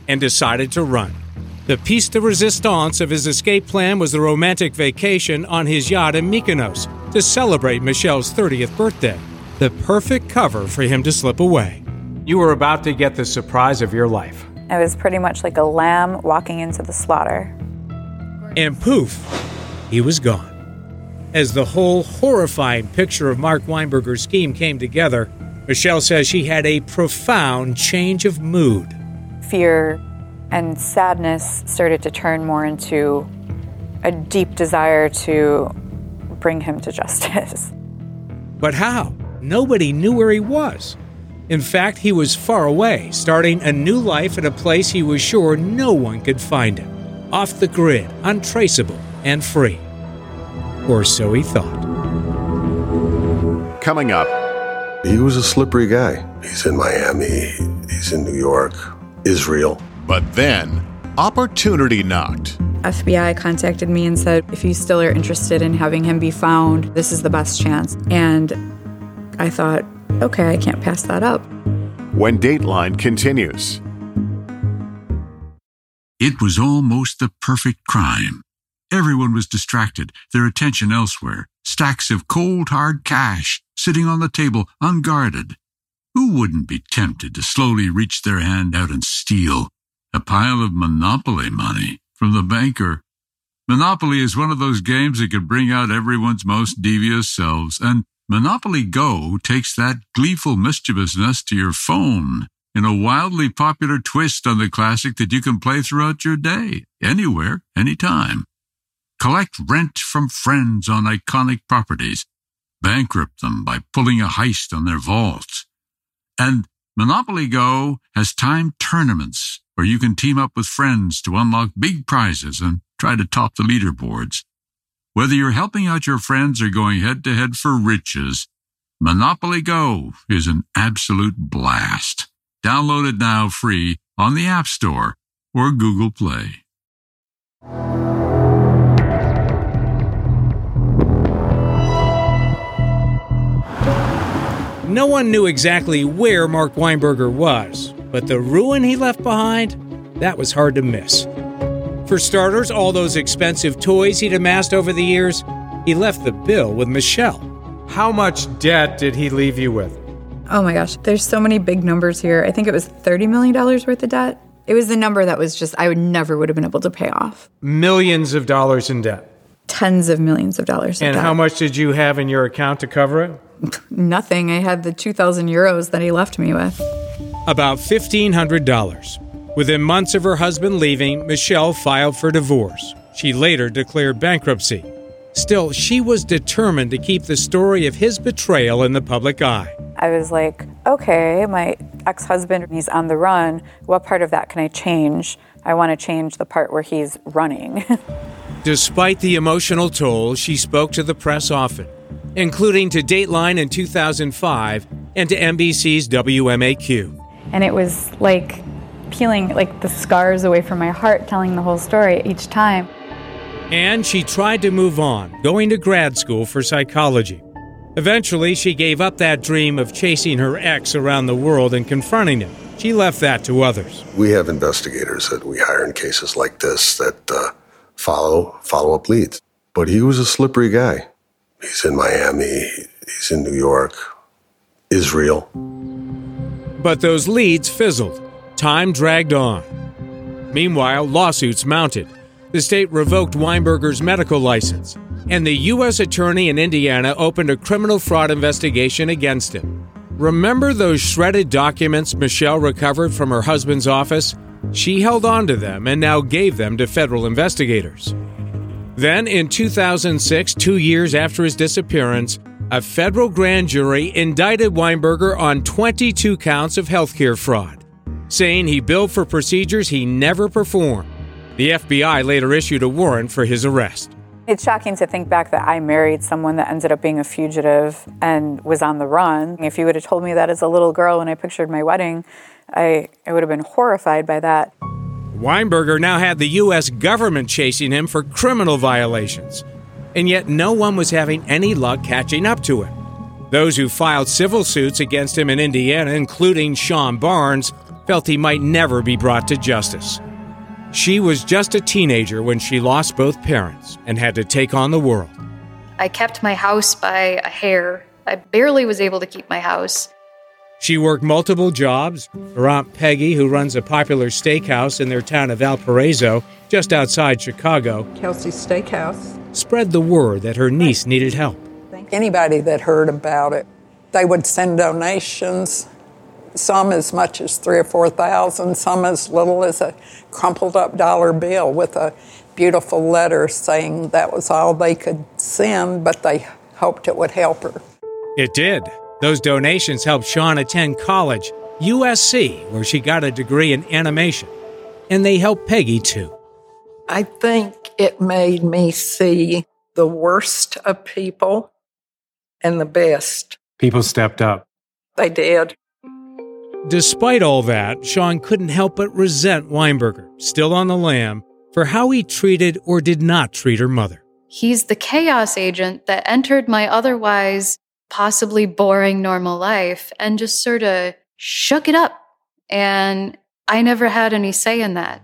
and decided to run. The piece de resistance of his escape plan was the romantic vacation on his yacht in Mykonos to celebrate Michelle's thirtieth birthday, the perfect cover for him to slip away. You were about to get the surprise of your life. I was pretty much like a lamb walking into the slaughter. And poof, he was gone. As the whole horrifying picture of Mark Weinberger's scheme came together, Michelle says she had a profound change of mood. Fear and sadness started to turn more into a deep desire to bring him to justice. But how? Nobody knew where he was. In fact, he was far away, starting a new life at a place he was sure no one could find him. Off the grid, untraceable, and free. Or so he thought. Coming up. He was a slippery guy. He's in Miami, he's in New York, Israel. But then, opportunity knocked. F B I contacted me and said, if you still are interested in having him be found, this is the best chance. And I thought, okay, I can't pass that up. When Dateline continues. It was almost the perfect crime. Everyone was distracted, their attention elsewhere. Stacks of cold, hard cash sitting on the table, unguarded. Who wouldn't be tempted to slowly reach their hand out and steal a pile of Monopoly money from the banker? Monopoly is one of those games that can bring out everyone's most devious selves, and Monopoly Go takes that gleeful mischievousness to your phone in a wildly popular twist on the classic that you can play throughout your day, anywhere, anytime. Collect rent from friends on iconic properties. Bankrupt them by pulling a heist on their vaults. And Monopoly Go has timed tournaments where you can team up with friends to unlock big prizes and try to top the leaderboards. Whether you're helping out your friends or going head-to-head for riches, Monopoly Go is an absolute blast. Download it now free on the App Store or Google Play. No one knew exactly where Mark Weinberger was, but the ruin he left behind, that was hard to miss. For starters, all those expensive toys he'd amassed over the years, he left the bill with Michelle. How much debt did he leave you with? Oh my gosh, there's so many big numbers here. I think it was thirty million dollars worth of debt. It was the number that was just, I would never would have been able to pay off. Millions of dollars in debt. Tens of millions of dollars in And debt. how much did you have in your account to cover it? Nothing. I had the two thousand euros that he left me with. About fifteen hundred dollars. Within months of her husband leaving, Michelle filed for divorce. She later declared bankruptcy. Still, she was determined to keep the story of his betrayal in the public eye. I was like, okay, my ex-husband, he's on the run. What part of that can I change? I want to change the part where he's running. Despite the emotional toll, she spoke to the press often, including to Dateline in two thousand five and to N B C's W M A Q. And it was like peeling like the scars away from my heart, telling the whole story each time. And she tried to move on, going to grad school for psychology. Eventually, she gave up that dream of chasing her ex around the world and confronting him. She left that to others. We have investigators that we hire in cases like this that uh, follow follow-up leads. But he was a slippery guy. He's in Miami, he's in New York, Israel. But those leads fizzled. Time dragged on. Meanwhile, lawsuits mounted. The state revoked Weinberger's medical license, and the U S attorney in Indiana opened a criminal fraud investigation against him. Remember those shredded documents Michelle recovered from her husband's office? She held on to them and now gave them to federal investigators. Then, in two thousand six, two years after his disappearance, a federal grand jury indicted Weinberger on twenty-two counts of healthcare fraud, saying he billed for procedures he never performed. The F B I later issued a warrant for his arrest. It's shocking to think back that I married someone that ended up being a fugitive and was on the run. If you would have told me that as a little girl when I pictured my wedding, I, I would have been horrified by that. Weinberger now had the U S government chasing him for criminal violations, and yet no one was having any luck catching up to him. Those who filed civil suits against him in Indiana, including Sean Barnes, felt he might never be brought to justice. She was just a teenager when she lost both parents and had to take on the world. I kept my house by a hair. I barely was able to keep my house. She worked multiple jobs. Her Aunt Peggy, who runs a popular steakhouse in their town of Valparaiso, just outside Chicago, Kelsey's Steakhouse, spread the word that her niece needed help. Anybody that heard about it, they would send donations, some as much as three or four thousand, some as little as a crumpled up dollar bill with a beautiful letter saying that was all they could send, but they hoped it would help her. It did. Those donations helped Shawn attend college, U S C, where she got a degree in animation. And they helped Peggy, too. I think it made me see the worst of people and the best. People stepped up. They did. Despite all that, Shawn couldn't help but resent Weinberger, still on the lam, for how he treated or did not treat her mother. He's the chaos agent that entered my otherwise possibly boring normal life and just sort of shook it up. And I never had any say in that.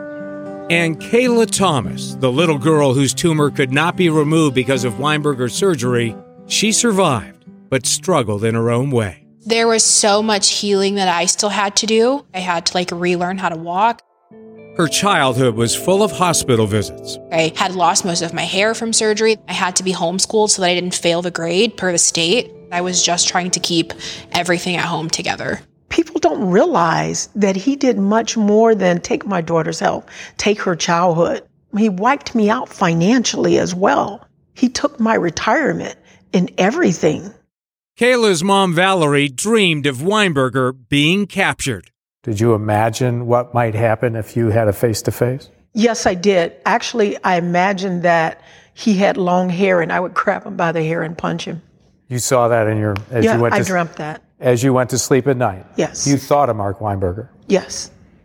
And Kayla Thomas, the little girl whose tumor could not be removed because of Weinberger's surgery, she survived, but struggled in her own way. There was so much healing that I still had to do. I had to like relearn how to walk. Her childhood was full of hospital visits. I had lost most of my hair from surgery. I had to be homeschooled so that I didn't fail the grade per the state. I was just trying to keep everything at home together. People don't realize that he did much more than take my daughter's health, take her childhood. He wiped me out financially as well. He took my retirement and everything. Kayla's mom, Valerie, dreamed of Weinberger being captured. Did you imagine what might happen if you had a face-to-face? Yes, I did. Actually, I imagined that he had long hair and I would grab him by the hair and punch him. You saw that in your... As yeah, you went I to, dreamt that. As you went to sleep at night? Yes. You thought of Mark Weinberger? Yes.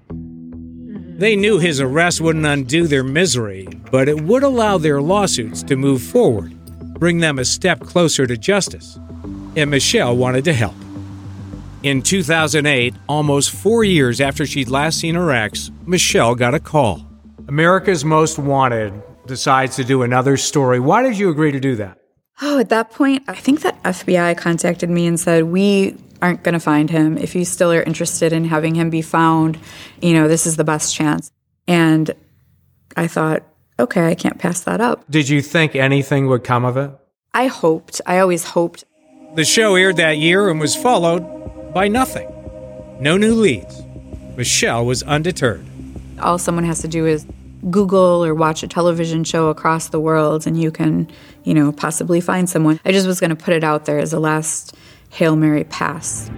They knew his arrest wouldn't undo their misery, but it would allow their lawsuits to move forward, bring them a step closer to justice. And Michelle wanted to help. In two thousand eight, almost four years after she'd last seen her ex, Michelle got a call. America's Most Wanted decides to do another story. Why did you agree to do that? Oh, at that point, I think the F B I contacted me and said, we aren't going to find him. If you still are interested in having him be found, you know, this is the best chance. And I thought, okay, I can't pass that up. Did you think anything would come of it? I hoped. I always hoped. The show aired that year and was followed by nothing. No new leads. Michelle was undeterred. All someone has to do is Google or watch a television show across the world and you can, you know, possibly find someone. I just was going to put it out there as a last Hail Mary pass.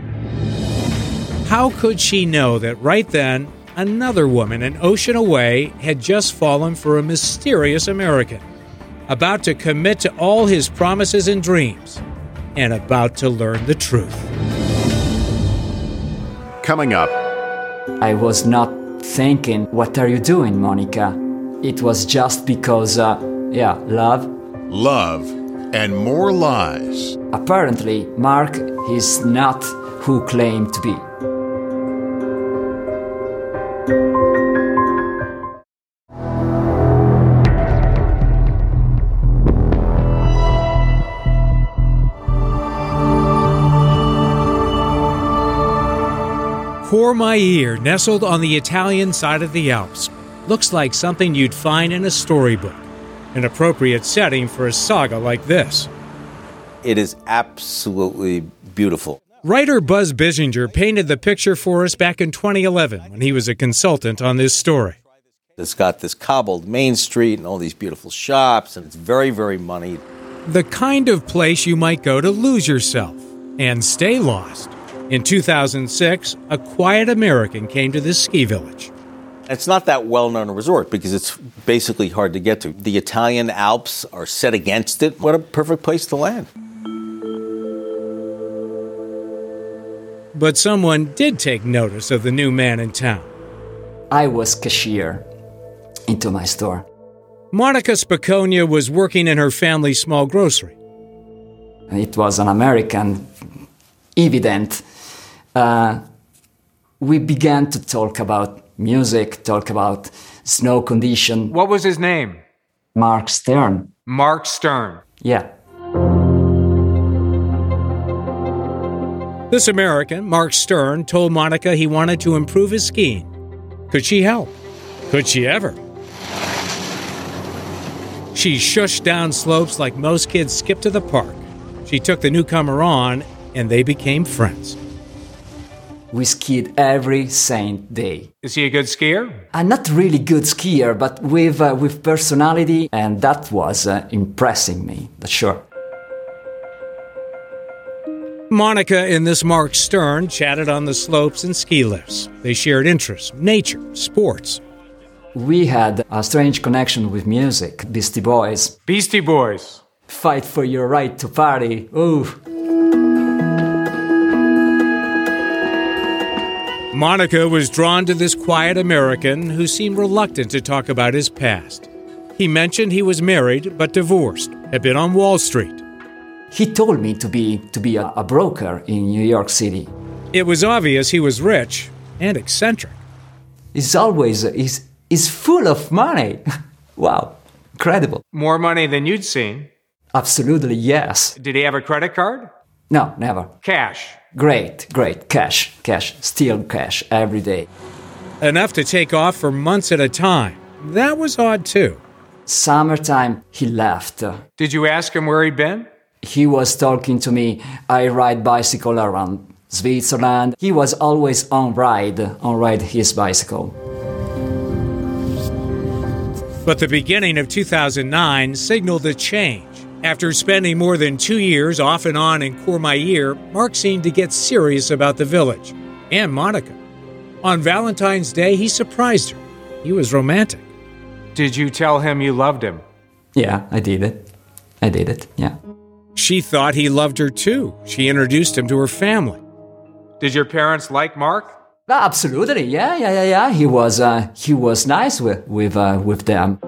How could she know that right then, another woman an ocean away had just fallen for a mysterious American, about to commit to all his promises and dreams, and about to learn the truth? Coming up. I was not thinking, what are you doing, Monica? It was just because, uh, yeah, love. Love and more lies. Apparently, Mark is not who claimed to be. Courmayeur, nestled on the Italian side of the Alps, looks like something you'd find in a storybook, an appropriate setting for a saga like this. It is absolutely beautiful. Writer Buzz Bissinger painted the picture for us back in twenty eleven when he was a consultant on this story. It's got this cobbled main street and all these beautiful shops, and it's very, very moneyed. The kind of place you might go to lose yourself and stay lost. In two thousand six, a quiet American came to this ski village. It's not that well-known a resort because it's basically hard to get to. The Italian Alps are set against it. What a perfect place to land. But someone did take notice of the new man in town. I was cashier into my store. Monica Spicogna was working in her family's small grocery. It was an American, evident. Uh, We began to talk about music, talk about snow condition. What was his name? Mark Stern. Mark Stern. Yeah. This American, Mark Stern, told Monica he wanted to improve his skiing. Could she help? Could she ever? She shushed down slopes like most kids skip to the park. She took the newcomer on, and they became friends. We skied every saint day. Is he a good skier? I'm not really good skier, but with uh, with personality, and that was uh, impressing me, that's sure. Monica and this Mark Stern chatted on the slopes and ski lifts. They shared interests, nature, sports. We had a strange connection with music, Beastie Boys. Beastie Boys. Fight for your right to party. Ooh. Monica was drawn to this quiet American who seemed reluctant to talk about his past. He mentioned he was married but divorced, had been on Wall Street. He told me to be to be a, a broker in New York City. It was obvious he was rich and eccentric. He's always he's, he's full of money. Wow, incredible. More money than you'd seen. Absolutely, yes. Did he have a credit card? No, never. Cash. Great, great. Cash, cash, still cash every day. Enough to take off for months at a time. That was odd too. Summertime, he left. Did you ask him where he'd been? He was talking to me. I ride bicycle around Switzerland. He was always on ride, on ride his bicycle. But the beginning of two thousand nine signaled a change. After spending more than two years off and on in Courmayeur, Mark seemed to get serious about the village and Monica. On Valentine's Day, he surprised her. He was romantic. Did you tell him you loved him? Yeah, I did it. I did it, yeah. She thought he loved her too. She introduced him to her family. Did your parents like Mark? Absolutely, yeah, yeah, yeah, yeah. He was, uh, he was nice with with uh, with them.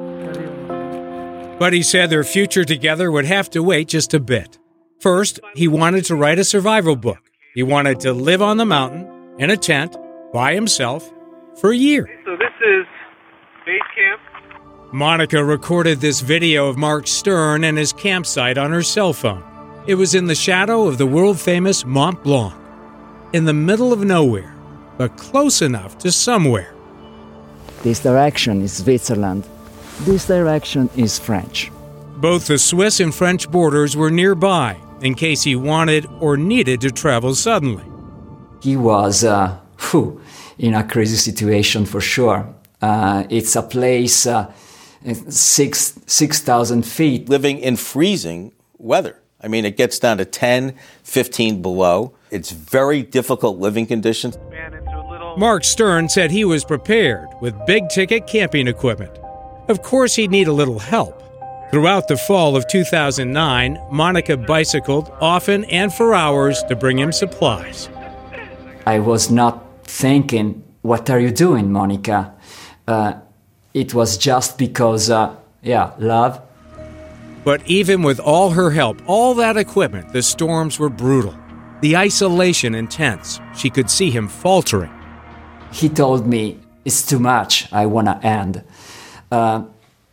But he said their future together would have to wait just a bit. First, he wanted to write a survival book. He wanted to live on the mountain, in a tent, by himself, for a year. So this is base camp. Monica recorded this video of Mark Stern and his campsite on her cell phone. It was in the shadow of the world-famous Mont Blanc, in the middle of nowhere, but close enough to somewhere. This direction is Switzerland. This direction is French. Both the Swiss and French borders were nearby, in case he wanted or needed to travel suddenly. He was uh, whew, in a crazy situation for sure. Uh, it's a place uh, six six thousand feet. Living in freezing weather. I mean, it gets down to ten, fifteen below. It's very difficult living conditions. Mark Stern said he was prepared with big-ticket camping equipment. Of course, he'd need a little help. Throughout the fall of two thousand nine, Monica bicycled often and for hours to bring him supplies. I was not thinking, what are you doing, Monica? Uh, it was just because, uh, yeah, love. But even with all her help, all that equipment, the storms were brutal. The isolation intense. She could see him faltering. He told me, it's too much, I want to end. Uh,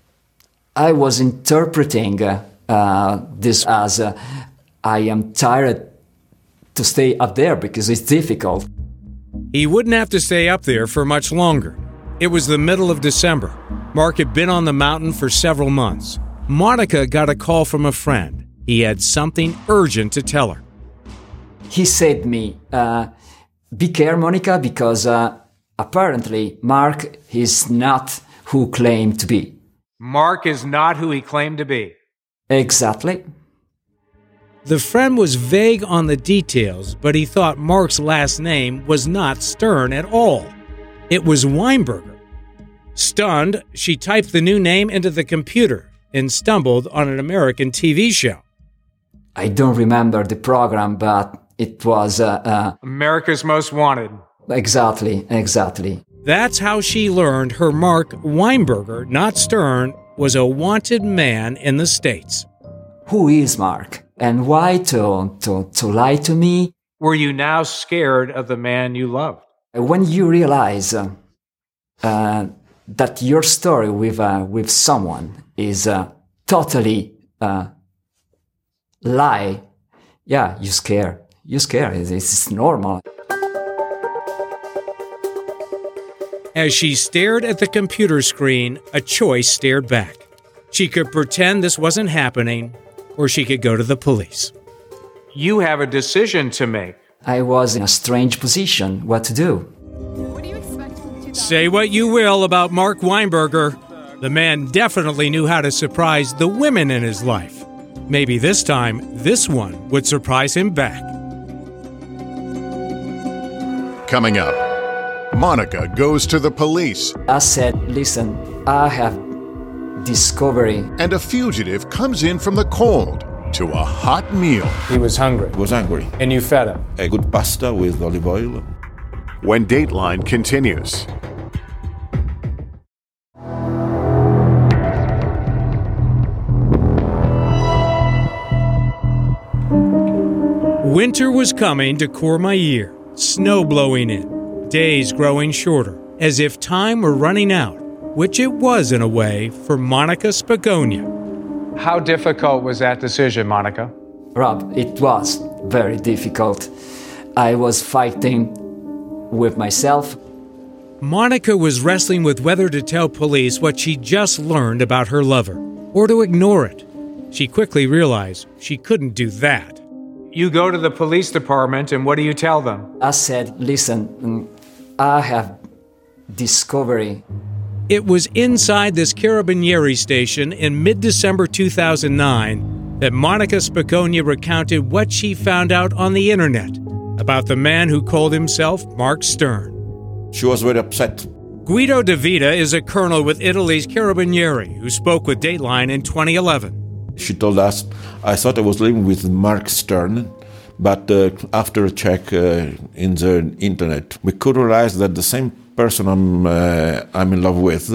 I was interpreting uh, uh, this as uh, I am tired to stay up there because it's difficult. He wouldn't have to stay up there for much longer. It was the middle of December. Mark had been on the mountain for several months. Monica got a call from a friend. He had something urgent to tell her. He said to me, uh, be careful, Monica, because uh, apparently Mark is not who claimed to be. Mark is not who he claimed to be. Exactly. The friend was vague on the details, but he thought Mark's last name was not Stern at all. It was Weinberger. Stunned, she typed the new name into the computer and stumbled on an American T V show. I don't remember the program, but it was... Uh, uh, America's Most Wanted. Exactly, exactly. That's how she learned her Mark Weinberger, not Stern, was a wanted man in the States. Who is Mark? And why to, to, to lie to me? Were you now scared of the man you loved? When you realize uh, uh, that your story with uh, with someone is uh, totally uh, lie, yeah, you scare. You scare. It's, it's normal. As she stared at the computer screen, a choice stared back. She could pretend this wasn't happening, or she could go to the police. You have a decision to make. I was in a strange position. What to do? Say what you will about Mark Weinberger, the man definitely knew how to surprise the women in his life. Maybe this time, this one would surprise him back. Coming up, Monica goes to the police. I said, listen, I have discovery. And a fugitive comes in from the cold to a hot meal. He was hungry. He was hungry. And you fed him. A good pasta with olive oil. When Dateline continues. Winter was coming to Courmayeur, snow blowing in, days growing shorter, as if time were running out, which it was in a way for Monica Spagogna. How difficult was that decision, Monica? Rob, it was very difficult. I was fighting with myself. Monica was wrestling with whether to tell police what she just learned about her lover, or to ignore it. She quickly realized she couldn't do that. You go to the police department, and what do you tell them? I said, listen, I have discovery. It was inside this Carabinieri station in mid-December two thousand nine that Monica Spagogna recounted what she found out on the internet about the man who called himself Mark Stern. She was very upset. Guido De Vita is a colonel with Italy's Carabinieri who spoke with Dateline in twenty eleven. She told us, I thought I was living with Mark Stern, but uh, after a check uh, in the internet, we could realize that the same person I'm, uh, I'm in love with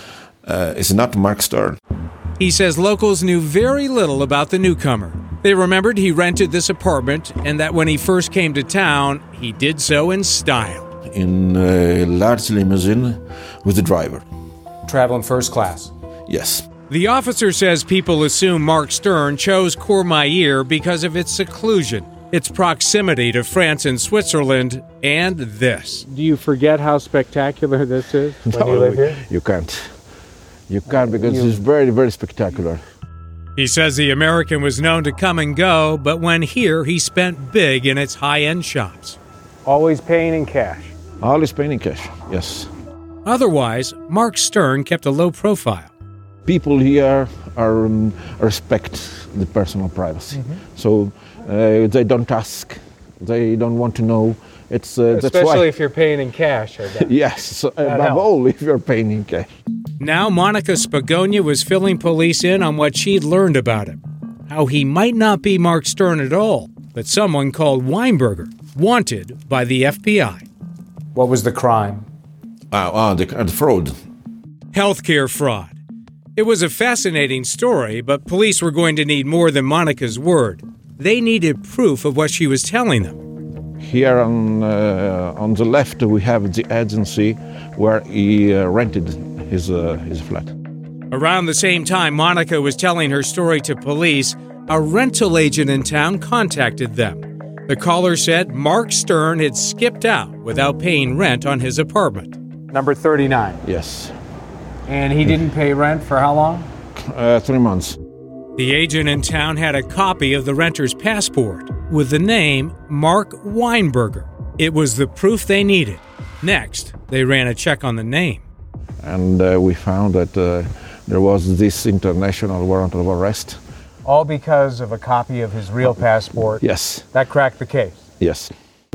uh, is not Mark Stern. He says locals knew very little about the newcomer. They remembered he rented this apartment and that when he first came to town, he did so in style. In a large limousine with the driver. Traveling first class. Yes. The officer says people assume Mark Stern chose Courmayeur because of its seclusion, its proximity to France and Switzerland, and this. Do you forget how spectacular this is when no, you live here? You can't. You can't because you... it's very, very spectacular. He says the American was known to come and go, but when here, he spent big in its high-end shops. Always paying in cash. Always paying in cash, yes. Otherwise, Mark Stern kept a low profile. People here are um, respect the personal privacy, mm-hmm. so uh, they don't ask, they don't want to know. It's uh, especially that's why. if you're paying in cash. I bet. Yes, so above helps. all, if you're paying in cash. Now Monica Spagogna was filling police in on what she'd learned about him, how he might not be Mark Stern at all, but someone called Weinberger, wanted by the F B I. What was the crime? Uh, uh, the, uh, the fraud. Healthcare fraud. It was a fascinating story, but police were going to need more than Monica's word. They needed proof of what she was telling them. Here on uh, on the left, we have the agency where he uh, rented his uh, his flat. Around the same time Monica was telling her story to police, a rental agent in town contacted them. The caller said Mark Stern had skipped out without paying rent on his apartment. Number thirty-nine. Yes. And he didn't pay rent for how long? Uh, three months. The agent in town had a copy of the renter's passport with the name Mark Weinberger. It was the proof they needed. Next, they ran a check on the name. And uh, we found that uh, there was this international warrant of arrest. All because of a copy of his real passport? Yes. That cracked the case? Yes.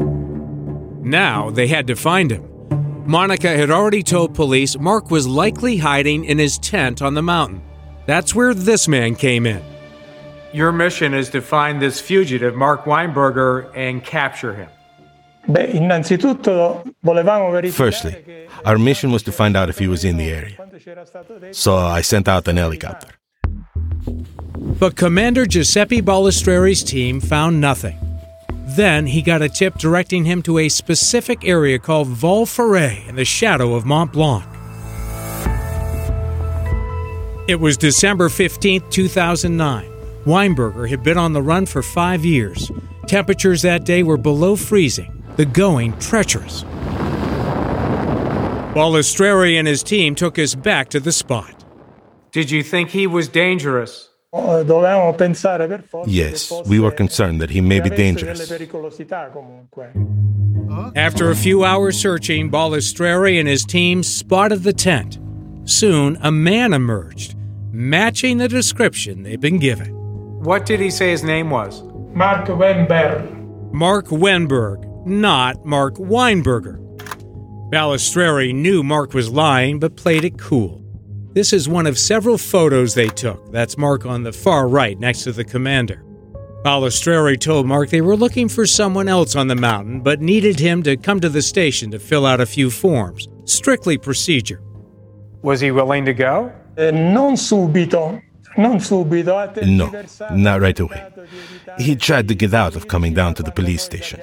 Now they had to find him. Monica had already told police Mark was likely hiding in his tent on the mountain. That's where this man came in. Your mission is to find this fugitive, Mark Weinberger, and capture him. Firstly, our mission was to find out if he was in the area. So I sent out an helicopter. But Commander Giuseppe Balestreri's team found nothing. Then he got a tip directing him to a specific area called Val Ferret in the shadow of Mont Blanc. It was December fifteenth, two thousand nine. Weinberger had been on the run for five years. Temperatures that day were below freezing, the going treacherous. Balistreri and his team took us back to the spot. Did you think he was dangerous? Yes, we were concerned that he may be dangerous. After a few hours searching, Balistreri and his team spotted the tent. Soon, a man emerged, matching the description they'd been given. What did he say his name was? Mark Weinberg. Mark Weinberg, not Mark Weinberger. Balistreri knew Mark was lying, but played it cool. This is one of several photos they took. That's Mark on the far right, next to the commander. Balistreri told Mark they were looking for someone else on the mountain, but needed him to come to the station to fill out a few forms. Strictly procedure. Was he willing to go? Eh, non subito. Non subito. No, not right away. He tried to get out of coming down to the police station.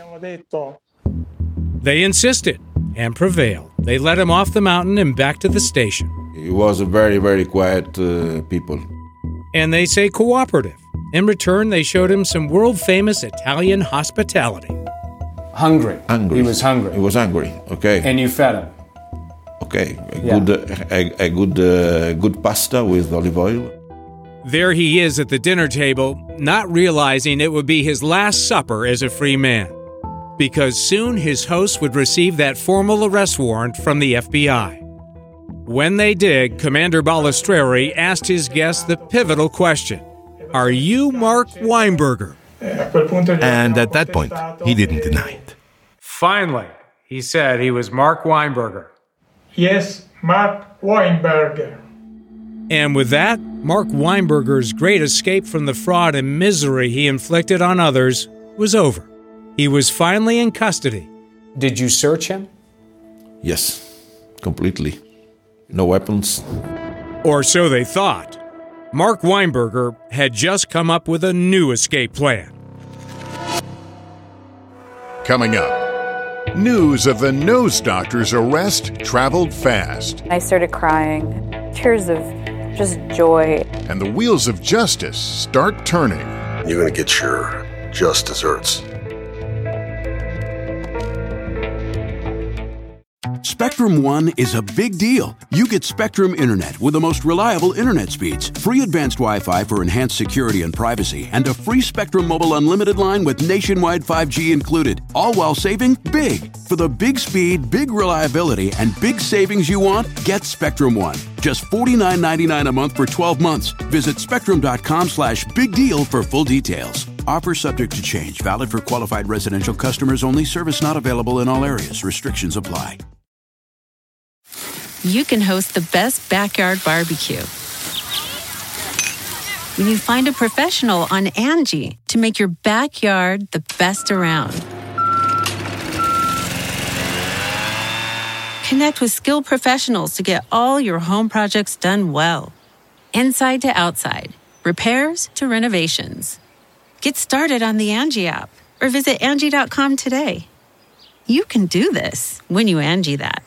They insisted and prevailed. They let him off the mountain and back to the station. He was a very, very quiet uh, people. And they say cooperative. In return, they showed him some world-famous Italian hospitality. Hungry. Hungry. He was hungry. He was hungry, okay. And you fed him. Okay, a Yeah. good, uh, a, a good, uh, good pasta with olive oil. There he is at the dinner table, not realizing it would be his last supper as a free man. Because soon his host would receive that formal arrest warrant from the F B I. When they did, Commander Balistreri asked his guest the pivotal question. Are you Mark Weinberger? And at that point, he didn't deny it. Finally, he said he was Mark Weinberger. Yes, Mark Weinberger. And with that, Mark Weinberger's great escape from the fraud and misery he inflicted on others was over. He was finally in custody. Did you search him? Yes, completely. No weapons. Or so they thought. Mark Weinberger had just come up with a new escape plan. Coming up, news of the nose doctor's arrest traveled fast. I started crying, tears of just joy. And the wheels of justice start turning. You're going to get your just desserts. Spectrum One is a big deal. You get Spectrum Internet with the most reliable internet speeds, free advanced Wi-Fi for enhanced security and privacy, and a free Spectrum Mobile Unlimited line with nationwide five G included, all while saving big. For the big speed, big reliability, and big savings you want, get Spectrum One. Just forty-nine ninety-nine a month for twelve months. Visit spectrum.com slash big deal for full details. Offer subject to change. Valid for qualified residential customers only. Service not available in all areas. Restrictions apply. You can host the best backyard barbecue when you find a professional on Angie to make your backyard the best around. Connect with skilled professionals to get all your home projects done well. Inside to outside, repairs to renovations. Get started on the Angie app or visit Angie dot com today. You can do this when you Angie that.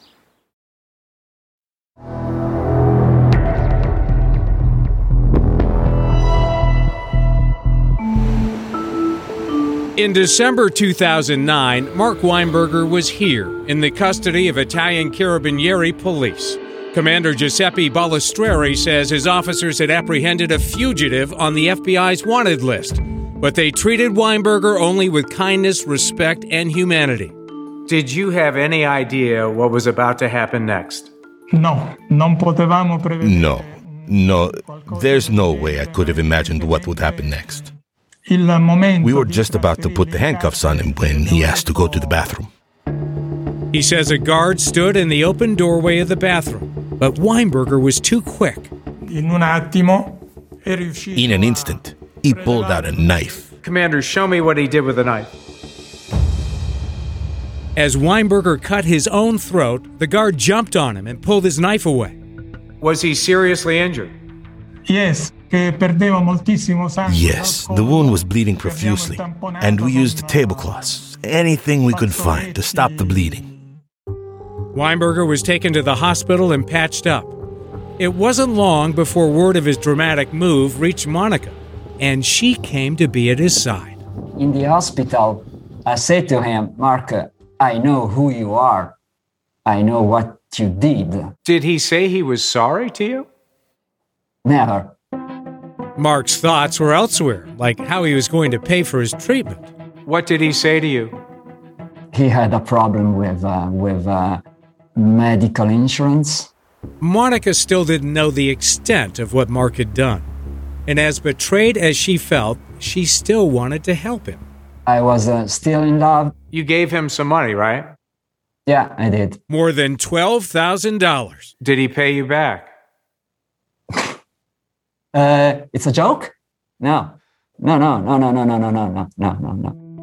In December two thousand nine, Mark Weinberger was here in the custody of Italian Carabinieri police. Commander Giuseppe Balistreri says his officers had apprehended a fugitive on the F B I's wanted list, but they treated Weinberger only with kindness, respect, and humanity. Did you have any idea what was about to happen next? No, non potevamo prevedere. No, no, there's no way I could have imagined what would happen next. We were just about to put the handcuffs on him when he asked to go to the bathroom. He says a guard stood in the open doorway of the bathroom, but Weinberger was too quick. In un attimo è riuscito. In an instant, he pulled out a knife. Commander, show me what he did with the knife. As Weinberger cut his own throat, the guard jumped on him and pulled his knife away. Was he seriously injured? Yes, che perdeva moltissimo sangue. Yes, the wound was bleeding profusely, and we used tablecloths, anything we could find to stop the bleeding. Weinberger was taken to the hospital and patched up. It wasn't long before word of his dramatic move reached Monica, and she came to be at his side. In the hospital, I said to him, Mark, I know who you are. I know what you did. Did he say he was sorry to you? Never. Mark's thoughts were elsewhere, like how he was going to pay for his treatment. What did he say to you? He had a problem with, uh, with uh, medical insurance. Monica still didn't know the extent of what Mark had done. And as betrayed as she felt, she still wanted to help him. I was uh, still in love. You gave him some money, right? Yeah, I did. More than twelve thousand dollars. Did he pay you back? uh, it's a joke? No. No, no, no, no, no, no, no, no, no, no, no,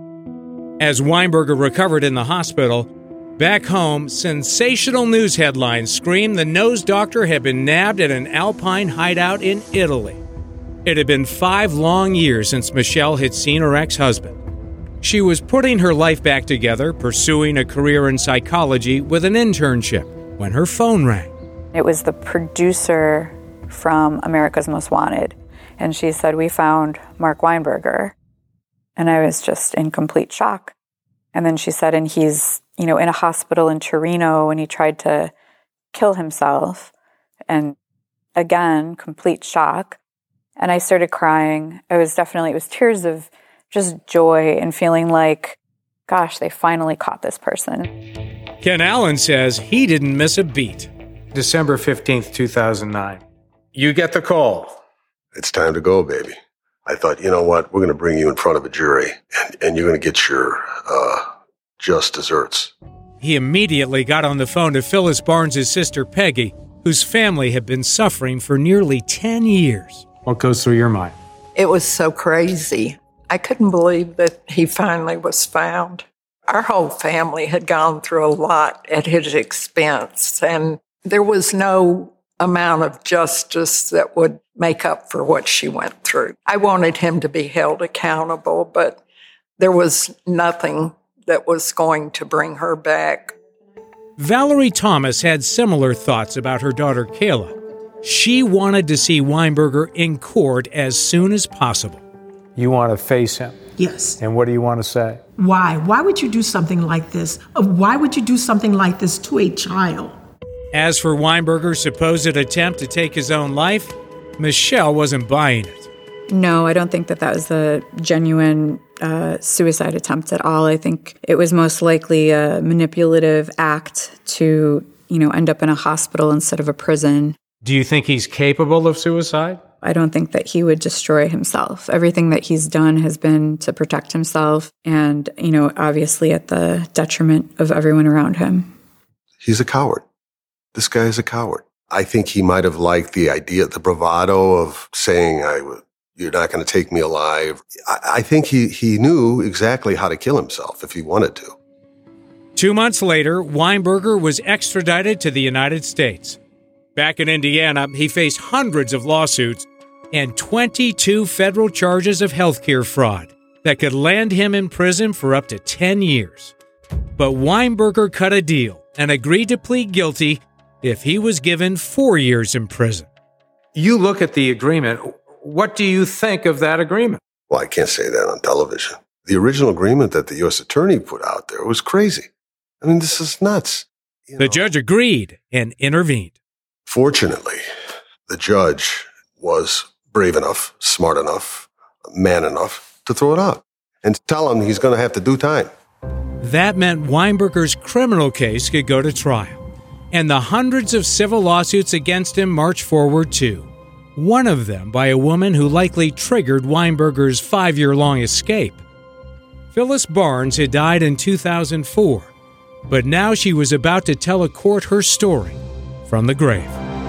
no. As Weinberger recovered in the hospital, back home, sensational news headlines screamed the nose doctor had been nabbed at an Alpine hideout in Italy. It had been five long years since Michelle had seen her ex-husband. She was putting her life back together, pursuing a career in psychology with an internship, when her phone rang. It was the producer from America's Most Wanted, and she said, we found Mark Weinberger. And I was just in complete shock. And then she said, and he's, you know, in a hospital in Torino, and he tried to kill himself. And again, complete shock. And I started crying. I was definitely, it was tears of just joy and feeling like, gosh, they finally caught this person. Ken Allen says he didn't miss a beat. December fifteenth, two thousand nine. You get the call. It's time to go, baby. I thought, you know what? We're going to bring you in front of a jury, and, and you're going to get your uh, just desserts. He immediately got on the phone to Phyllis Barnes' sister, Peggy, whose family had been suffering for nearly ten years. What goes through your mind? It was so crazy. I couldn't believe that he finally was found. Our whole family had gone through a lot at his expense, and there was no amount of justice that would make up for what she went through. I wanted him to be held accountable, but there was nothing that was going to bring her back. Valerie Thomas had similar thoughts about her daughter, Kayla. She wanted to see Weinberger in court as soon as possible. You want to face him? Yes. And what do you want to say? Why? Why would you do something like this? Why would you do something like this to a child? As for Weinberger's supposed attempt to take his own life, Michelle wasn't buying it. No, I don't think that that was a genuine uh, suicide attempt at all. I think it was most likely a manipulative act to, you know, end up in a hospital instead of a prison. Do you think he's capable of suicide? I don't think that he would destroy himself. Everything that he's done has been to protect himself and, you know, obviously at the detriment of everyone around him. He's a coward. This guy is a coward. I think he might have liked the idea, the bravado of saying, I w- you're not going to take me alive. I, I think he, he knew exactly how to kill himself if he wanted to. Two months later, Weinberger was extradited to the United States. Back in Indiana, he faced hundreds of lawsuits and twenty-two federal charges of healthcare fraud that could land him in prison for up to ten years. But Weinberger cut a deal and agreed to plead guilty if he was given four years in prison. You look at the agreement. What do you think of that agreement? Well, I can't say that on television. The original agreement that the U S attorney put out there was crazy. I mean, this is nuts. You the know. Judge agreed and intervened. Fortunately, the judge was brave enough, smart enough, man enough to throw it out and tell him he's going to have to do time. That meant Weinberger's criminal case could go to trial, and the hundreds of civil lawsuits against him marched forward too. One of them by a woman who likely triggered Weinberger's five-year-long escape. Phyllis Barnes had died in two thousand four, but now she was about to tell a court her story from the grave.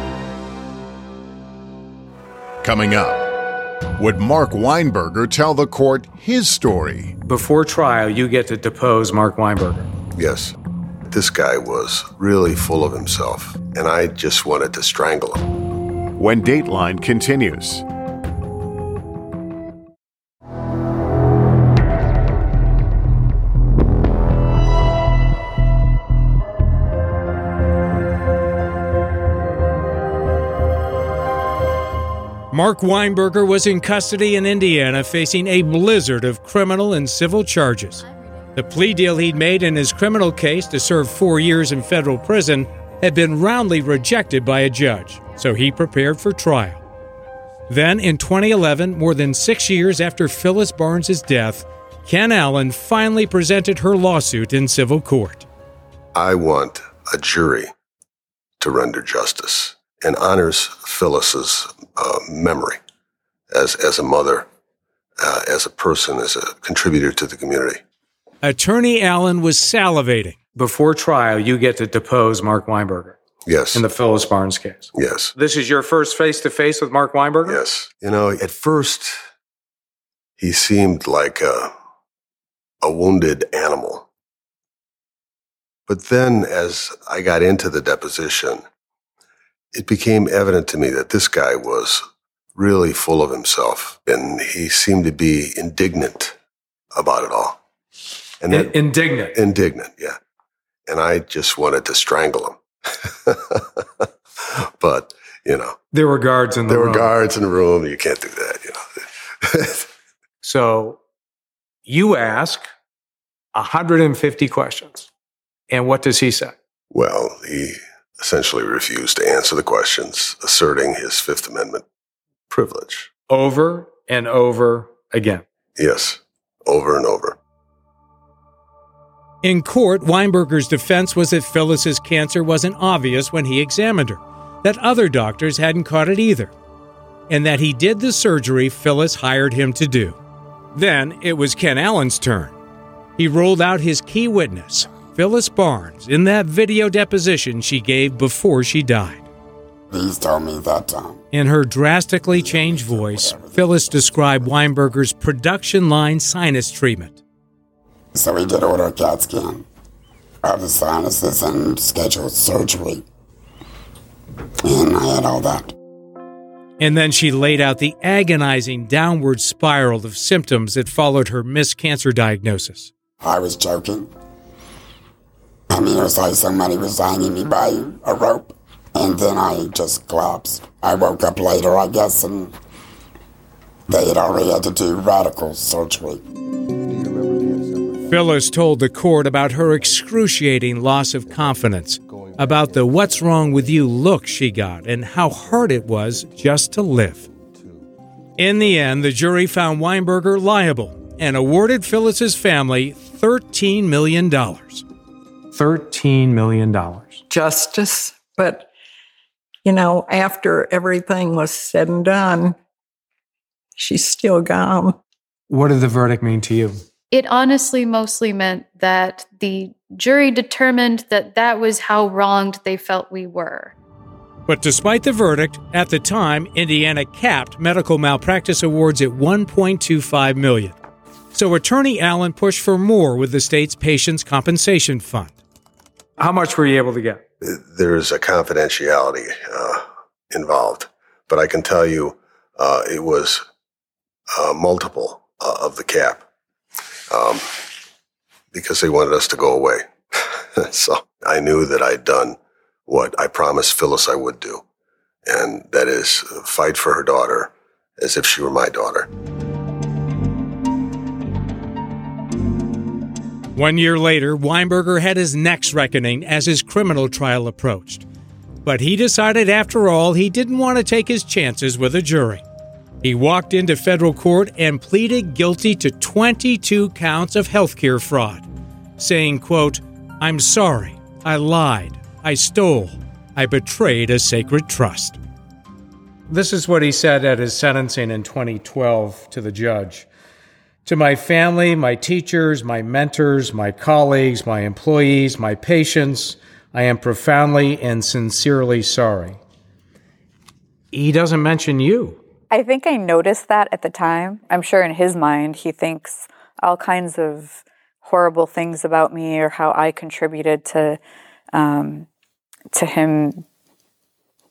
Coming up, would Mark Weinberger tell the court his story? Before trial, you get to depose Mark Weinberger. Yes. This guy was really full of himself, and I just wanted to strangle him. when Dateline continues. Mark Weinberger was in custody in Indiana facing a blizzard of criminal and civil charges. The plea deal he'd made in his criminal case to serve four years in federal prison had been roundly rejected by a judge, so he prepared for trial. Then, in twenty eleven, more than six years after Phyllis Barnes' death, Ken Allen finally presented her lawsuit in civil court. I want a jury to render justice and honors Phyllis's uh, memory as, as a mother, uh, as a person, as a contributor to the community. Attorney Allen was salivating. Before trial, you get to depose Mark Weinberger. Yes. In the Phyllis Barnes case. Yes. This is your first face-to-face with Mark Weinberger? Yes. You know, at first, he seemed like a, a wounded animal. But then, as I got into the deposition, it became evident to me that this guy was really full of himself, and he seemed to be indignant about it all. And In- indignant? Indignant, yeah. And I just wanted to strangle him. But, you know. There were guards in the there room. There were guards in the room. You can't do that, you know. So you ask one hundred fifty questions. And what does he say? Well, he essentially refused to answer the questions, asserting his Fifth Amendment privilege. Over and over again. Yes, over and over. In court, Weinberger's defense was that Phyllis's cancer wasn't obvious when he examined her, that other doctors hadn't caught it either, and that he did the surgery Phyllis hired him to do. Then it was Ken Allen's turn. He rolled out his key witness, Phyllis Barnes, in that video deposition she gave before she died. Please tell me that um, In her drastically changed voice, Phyllis described Weinberger's production line sinus treatment. So we did order a CAT scan of the sinuses and scheduled surgery. And I had all that. And then she laid out the agonizing downward spiral of symptoms that followed her missed cancer diagnosis. I was joking. I mean, it was like somebody was hanging me by a rope, and then I just collapsed. I woke up later, I guess, and they had already had to do radical surgery. Phyllis told the court about her excruciating loss of confidence, about the what's wrong with you look she got, and how hard it was just to live. In the end, the jury found Weinberger liable and awarded Phyllis's family thirteen million dollars. thirteen million dollars. Justice, but, you know, after everything was said and done, she's still gone. What did the verdict mean to you? It honestly mostly meant that the jury determined that that was how wronged they felt we were. But despite the verdict, at the time, Indiana capped medical malpractice awards at one point two five million dollars. So Attorney Allen pushed for more with the state's Patients Compensation Fund. How much were you able to get? There's a confidentiality uh, involved, but I can tell you uh, it was uh, multiple uh, of the cap. Um, because they wanted us to go away. So I knew that I'd done what I promised Phyllis I would do, and that is fight for her daughter as if she were my daughter. One year later, Weinberger had his next reckoning as his criminal trial approached. But he decided after all he didn't want to take his chances with a jury. He walked into federal court and pleaded guilty to twenty-two counts of healthcare fraud, saying, quote, "I'm sorry, I lied, I stole, I betrayed a sacred trust." This is what he said at his sentencing in twenty twelve to the judge. "To my family, my teachers, my mentors, my colleagues, my employees, my patients, I am profoundly and sincerely sorry." He doesn't mention you. I think I noticed that at the time. I'm sure in his mind, he thinks all kinds of horrible things about me or how I contributed to um, to him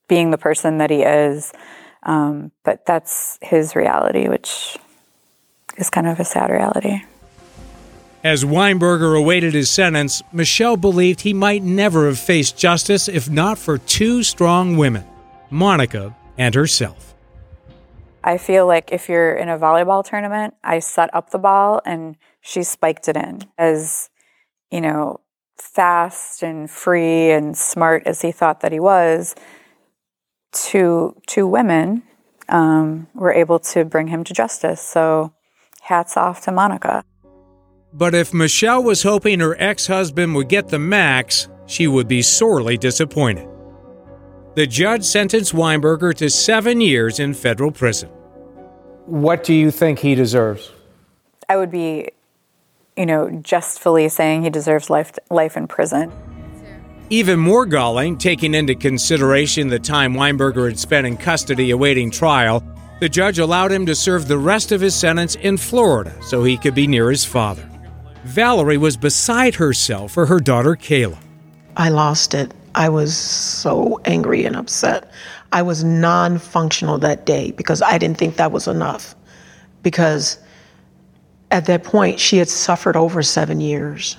being the person that he is. Um, but that's his reality, which is kind of a sad reality. As Weinberger awaited his sentence, Michelle believed he might never have faced justice if not for two strong women, Monica and herself. I feel like if you're in a volleyball tournament, I set up the ball and she spiked it in. As, you know, fast and free and smart as he thought that he was, two, two women um, were able to bring him to justice. So hats off to Monica. But if Michelle was hoping her ex-husband would get the max, she would be sorely disappointed. The judge sentenced Weinberger to seven years in federal prison. What do you think he deserves? I would be, you know, justfully saying he deserves life life in prison. Even more galling, taking into consideration the time Weinberger had spent in custody awaiting trial, the judge allowed him to serve the rest of his sentence in Florida so he could be near his father. Valerie was beside herself for her daughter, Kayla. I lost it. I was so angry and upset. I was non-functional that day because I didn't think that was enough. Because at that point, she had suffered over seven years.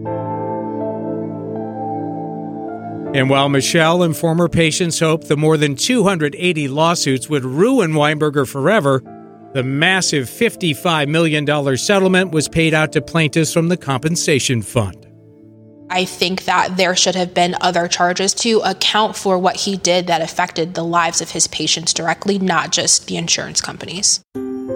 And while Michelle and former patients hoped the more than two hundred eighty lawsuits would ruin Weinberger forever, the massive fifty-five million dollars settlement was paid out to plaintiffs from the compensation fund. I think that there should have been other charges to account for what he did that affected the lives of his patients directly, not just the insurance companies.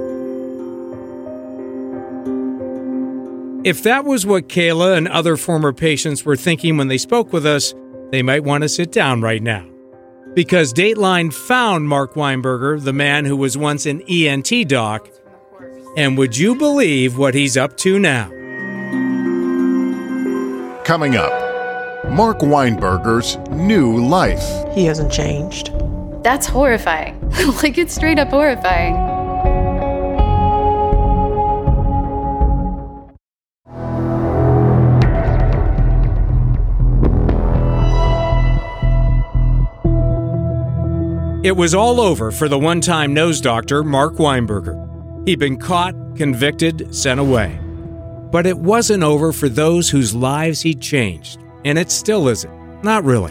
If that was what Kayla and other former patients were thinking when they spoke with us, they might want to sit down right now. Because Dateline found Mark Weinberger, the man who was once an E N T doc, and would you believe what he's up to now? Coming up, Mark Weinberger's new life. He hasn't changed. That's horrifying. Like, it's straight up horrifying. It was all over for the one-time nose doctor, Mark Weinberger. He'd been caught, convicted, sent away. But it wasn't over for those whose lives he'd changed. And it still isn't. Not really.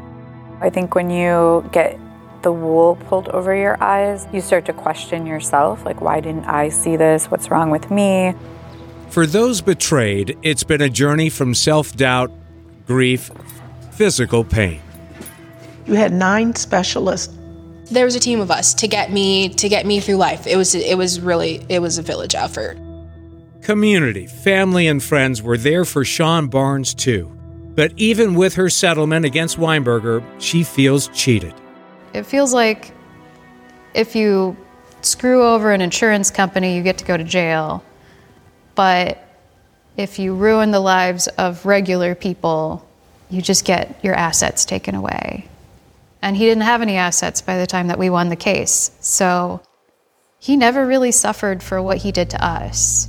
I think when you get the wool pulled over your eyes, you start to question yourself. Like, why didn't I see this? What's wrong with me? For those betrayed, it's been a journey from self-doubt, grief, physical pain. You had nine specialists. There was a team of us to get me to get me through life. It was it was really it was a village effort. Community, family, and friends were there for Sean Barnes too. But even with her settlement against Weinberger, she feels cheated. It feels like if you screw over an insurance company, you get to go to jail. But if you ruin the lives of regular people, you just get your assets taken away. And he didn't have any assets by the time that we won the case. So he never really suffered for what he did to us.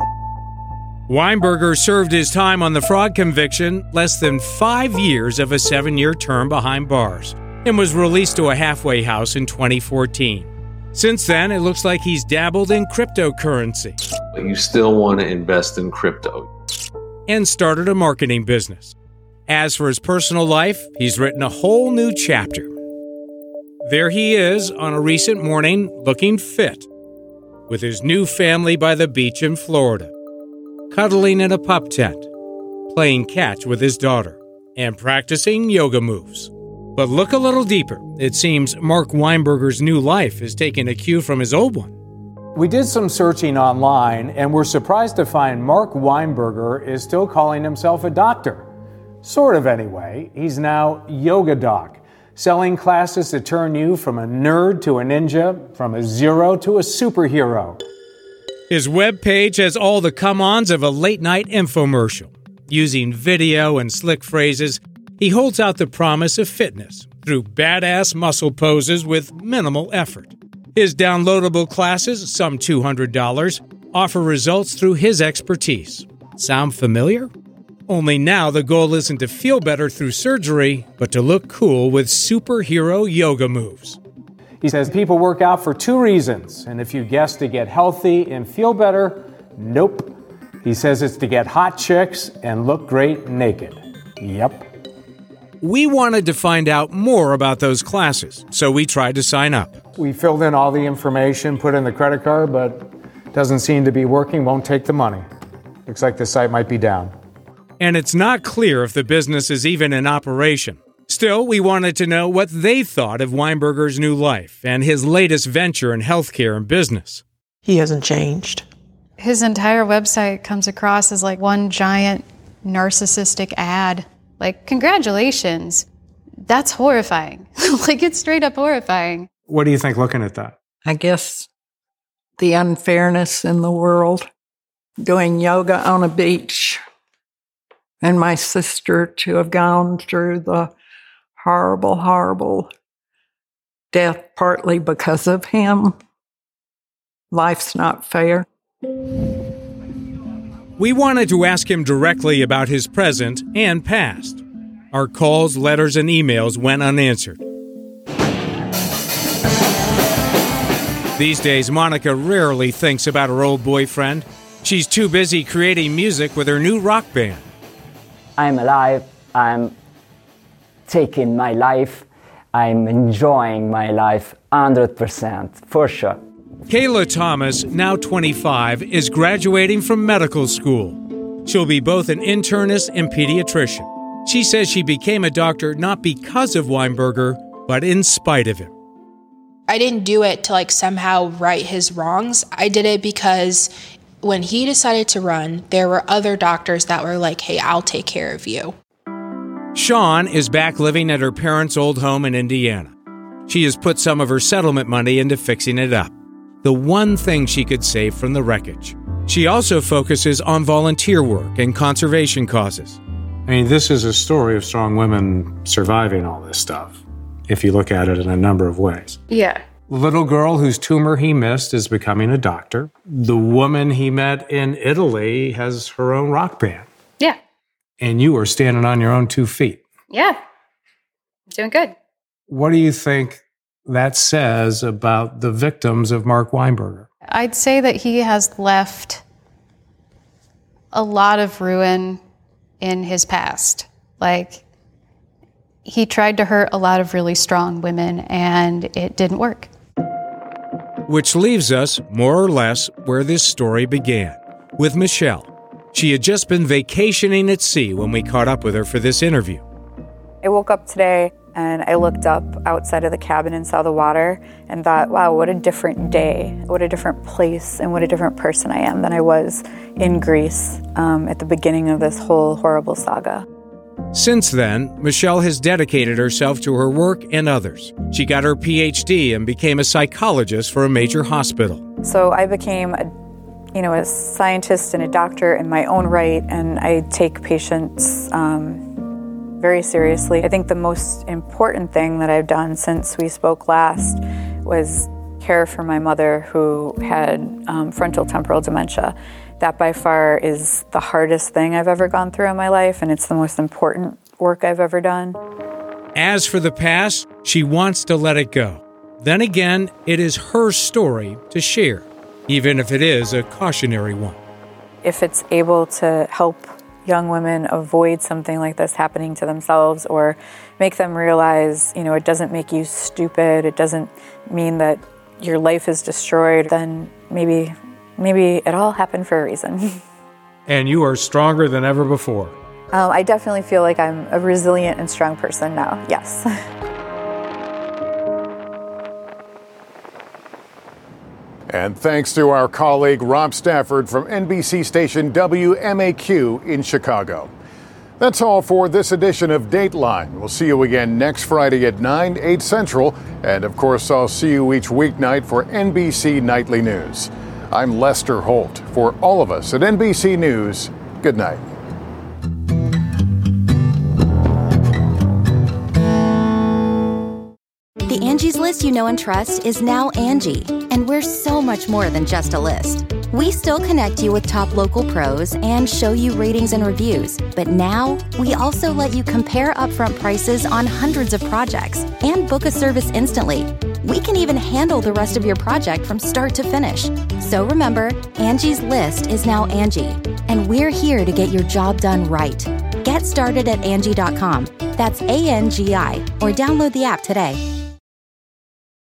Weinberger served his time on the fraud conviction, less than five years of a seven-year term behind bars, and was released to a halfway house in twenty fourteen. Since then, it looks like he's dabbled in cryptocurrency. But you still want to invest in crypto. And started a marketing business. As for his personal life, he's written a whole new chapter. There he is on a recent morning, looking fit, with his new family by the beach in Florida, cuddling in a pup tent, playing catch with his daughter, and practicing yoga moves. But look a little deeper. It seems Mark Weinberger's new life is taking a cue from his old one. We did some searching online, and we're surprised to find Mark Weinberger is still calling himself a doctor. Sort of anyway. He's now Yoga Doc, selling classes to turn you from a nerd to a ninja, from a zero to a superhero. His webpage has all the come-ons of a late-night infomercial. Using video and slick phrases, he holds out the promise of fitness through badass muscle poses with minimal effort. His downloadable classes, some two hundred dollars, offer results through his expertise. Sound familiar? Only now the goal isn't to feel better through surgery, but to look cool with superhero yoga moves. He says people work out for two reasons, and if you guess to get healthy and feel better, nope. He says it's to get hot chicks and look great naked. Yep. We wanted to find out more about those classes, so we tried to sign up. We filled in all the information, put in the credit card, but doesn't seem to be working, won't take the money. Looks like the site might be down. And it's not clear if the business is even in operation. Still, we wanted to know what they thought of Weinberger's new life and his latest venture in healthcare and business. He hasn't changed. His entire website comes across as like one giant narcissistic ad. Like, congratulations. That's horrifying. Like, it's straight up horrifying. What do you think looking at that? I guess the unfairness in the world. Doing yoga on a beach. And my sister to have gone through the horrible, horrible death partly because of him. Life's not fair. We wanted to ask him directly about his present and past. Our calls, letters, and emails went unanswered. These days, Monica rarely thinks about her old boyfriend. She's too busy creating music with her new rock band. I'm alive. I'm taking my life. I'm enjoying my life one hundred percent, for sure. Kayla Thomas, now twenty-five, is graduating from medical school. She'll be both an internist and pediatrician. She says she became a doctor not because of Weinberger, but in spite of him. I didn't do it to like somehow right his wrongs. I did it because when he decided to run, there were other doctors that were like, hey, I'll take care of you. Sean is back living at her parents' old home in Indiana. She has put some of her settlement money into fixing it up, the one thing she could save from the wreckage. She also focuses on volunteer work and conservation causes. I mean, this is a story of strong women surviving all this stuff, if you look at it in a number of ways. Yeah. The little girl whose tumor he missed is becoming a doctor. The woman he met in Italy has her own rock band. Yeah. And you are standing on your own two feet. Yeah. Doing good. What do you think that says about the victims of Mark Weinberger? I'd say that he has left a lot of ruin in his past. Like, he tried to hurt a lot of really strong women, and it didn't work. Which leaves us, more or less, where this story began, with Michelle. She had just been vacationing at sea when we caught up with her for this interview. I woke up today and I looked up outside of the cabin and saw the water and thought, wow, what a different day, what a different place, and what a different person I am than I was in Greece um, at the beginning of this whole horrible saga. Since then, Michelle has dedicated herself to her work and others. She got her P H D and became a psychologist for a major hospital. So I became a, you know, a scientist and a doctor in my own right, and I take patients um, very seriously. I think the most important thing that I've done since we spoke last was care for my mother who had um, frontal temporal dementia. That by far is the hardest thing I've ever gone through in my life, and it's the most important work I've ever done. As for the past, she wants to let it go. Then again, it is her story to share, even if it is a cautionary one. If it's able to help young women avoid something like this happening to themselves, or make them realize, you know, it doesn't make you stupid, it doesn't mean that your life is destroyed, then maybe maybe it all happened for a reason. And you are stronger than ever before. Um, I definitely feel like I'm a resilient and strong person now, yes. And thanks to our colleague Rob Stafford from N B C station W M A Q in Chicago. That's all for this edition of Dateline. We'll see you again next Friday at nine, eight Central. And of course, I'll see you each weeknight for N B C Nightly News. I'm Lester Holt. For all of us at N B C News, good night. The Angie's List list you know and trust is now Angie, and we're so much more than just a list. We still connect you with top local pros and show you ratings and reviews, but now we also let you compare upfront prices on hundreds of projects and book a service instantly. We can even handle the rest of your project from start to finish. So remember, Angie's list is now Angie, and we're here to get your job done right. Get started at Angie dot com. That's A N G I, or download the app today.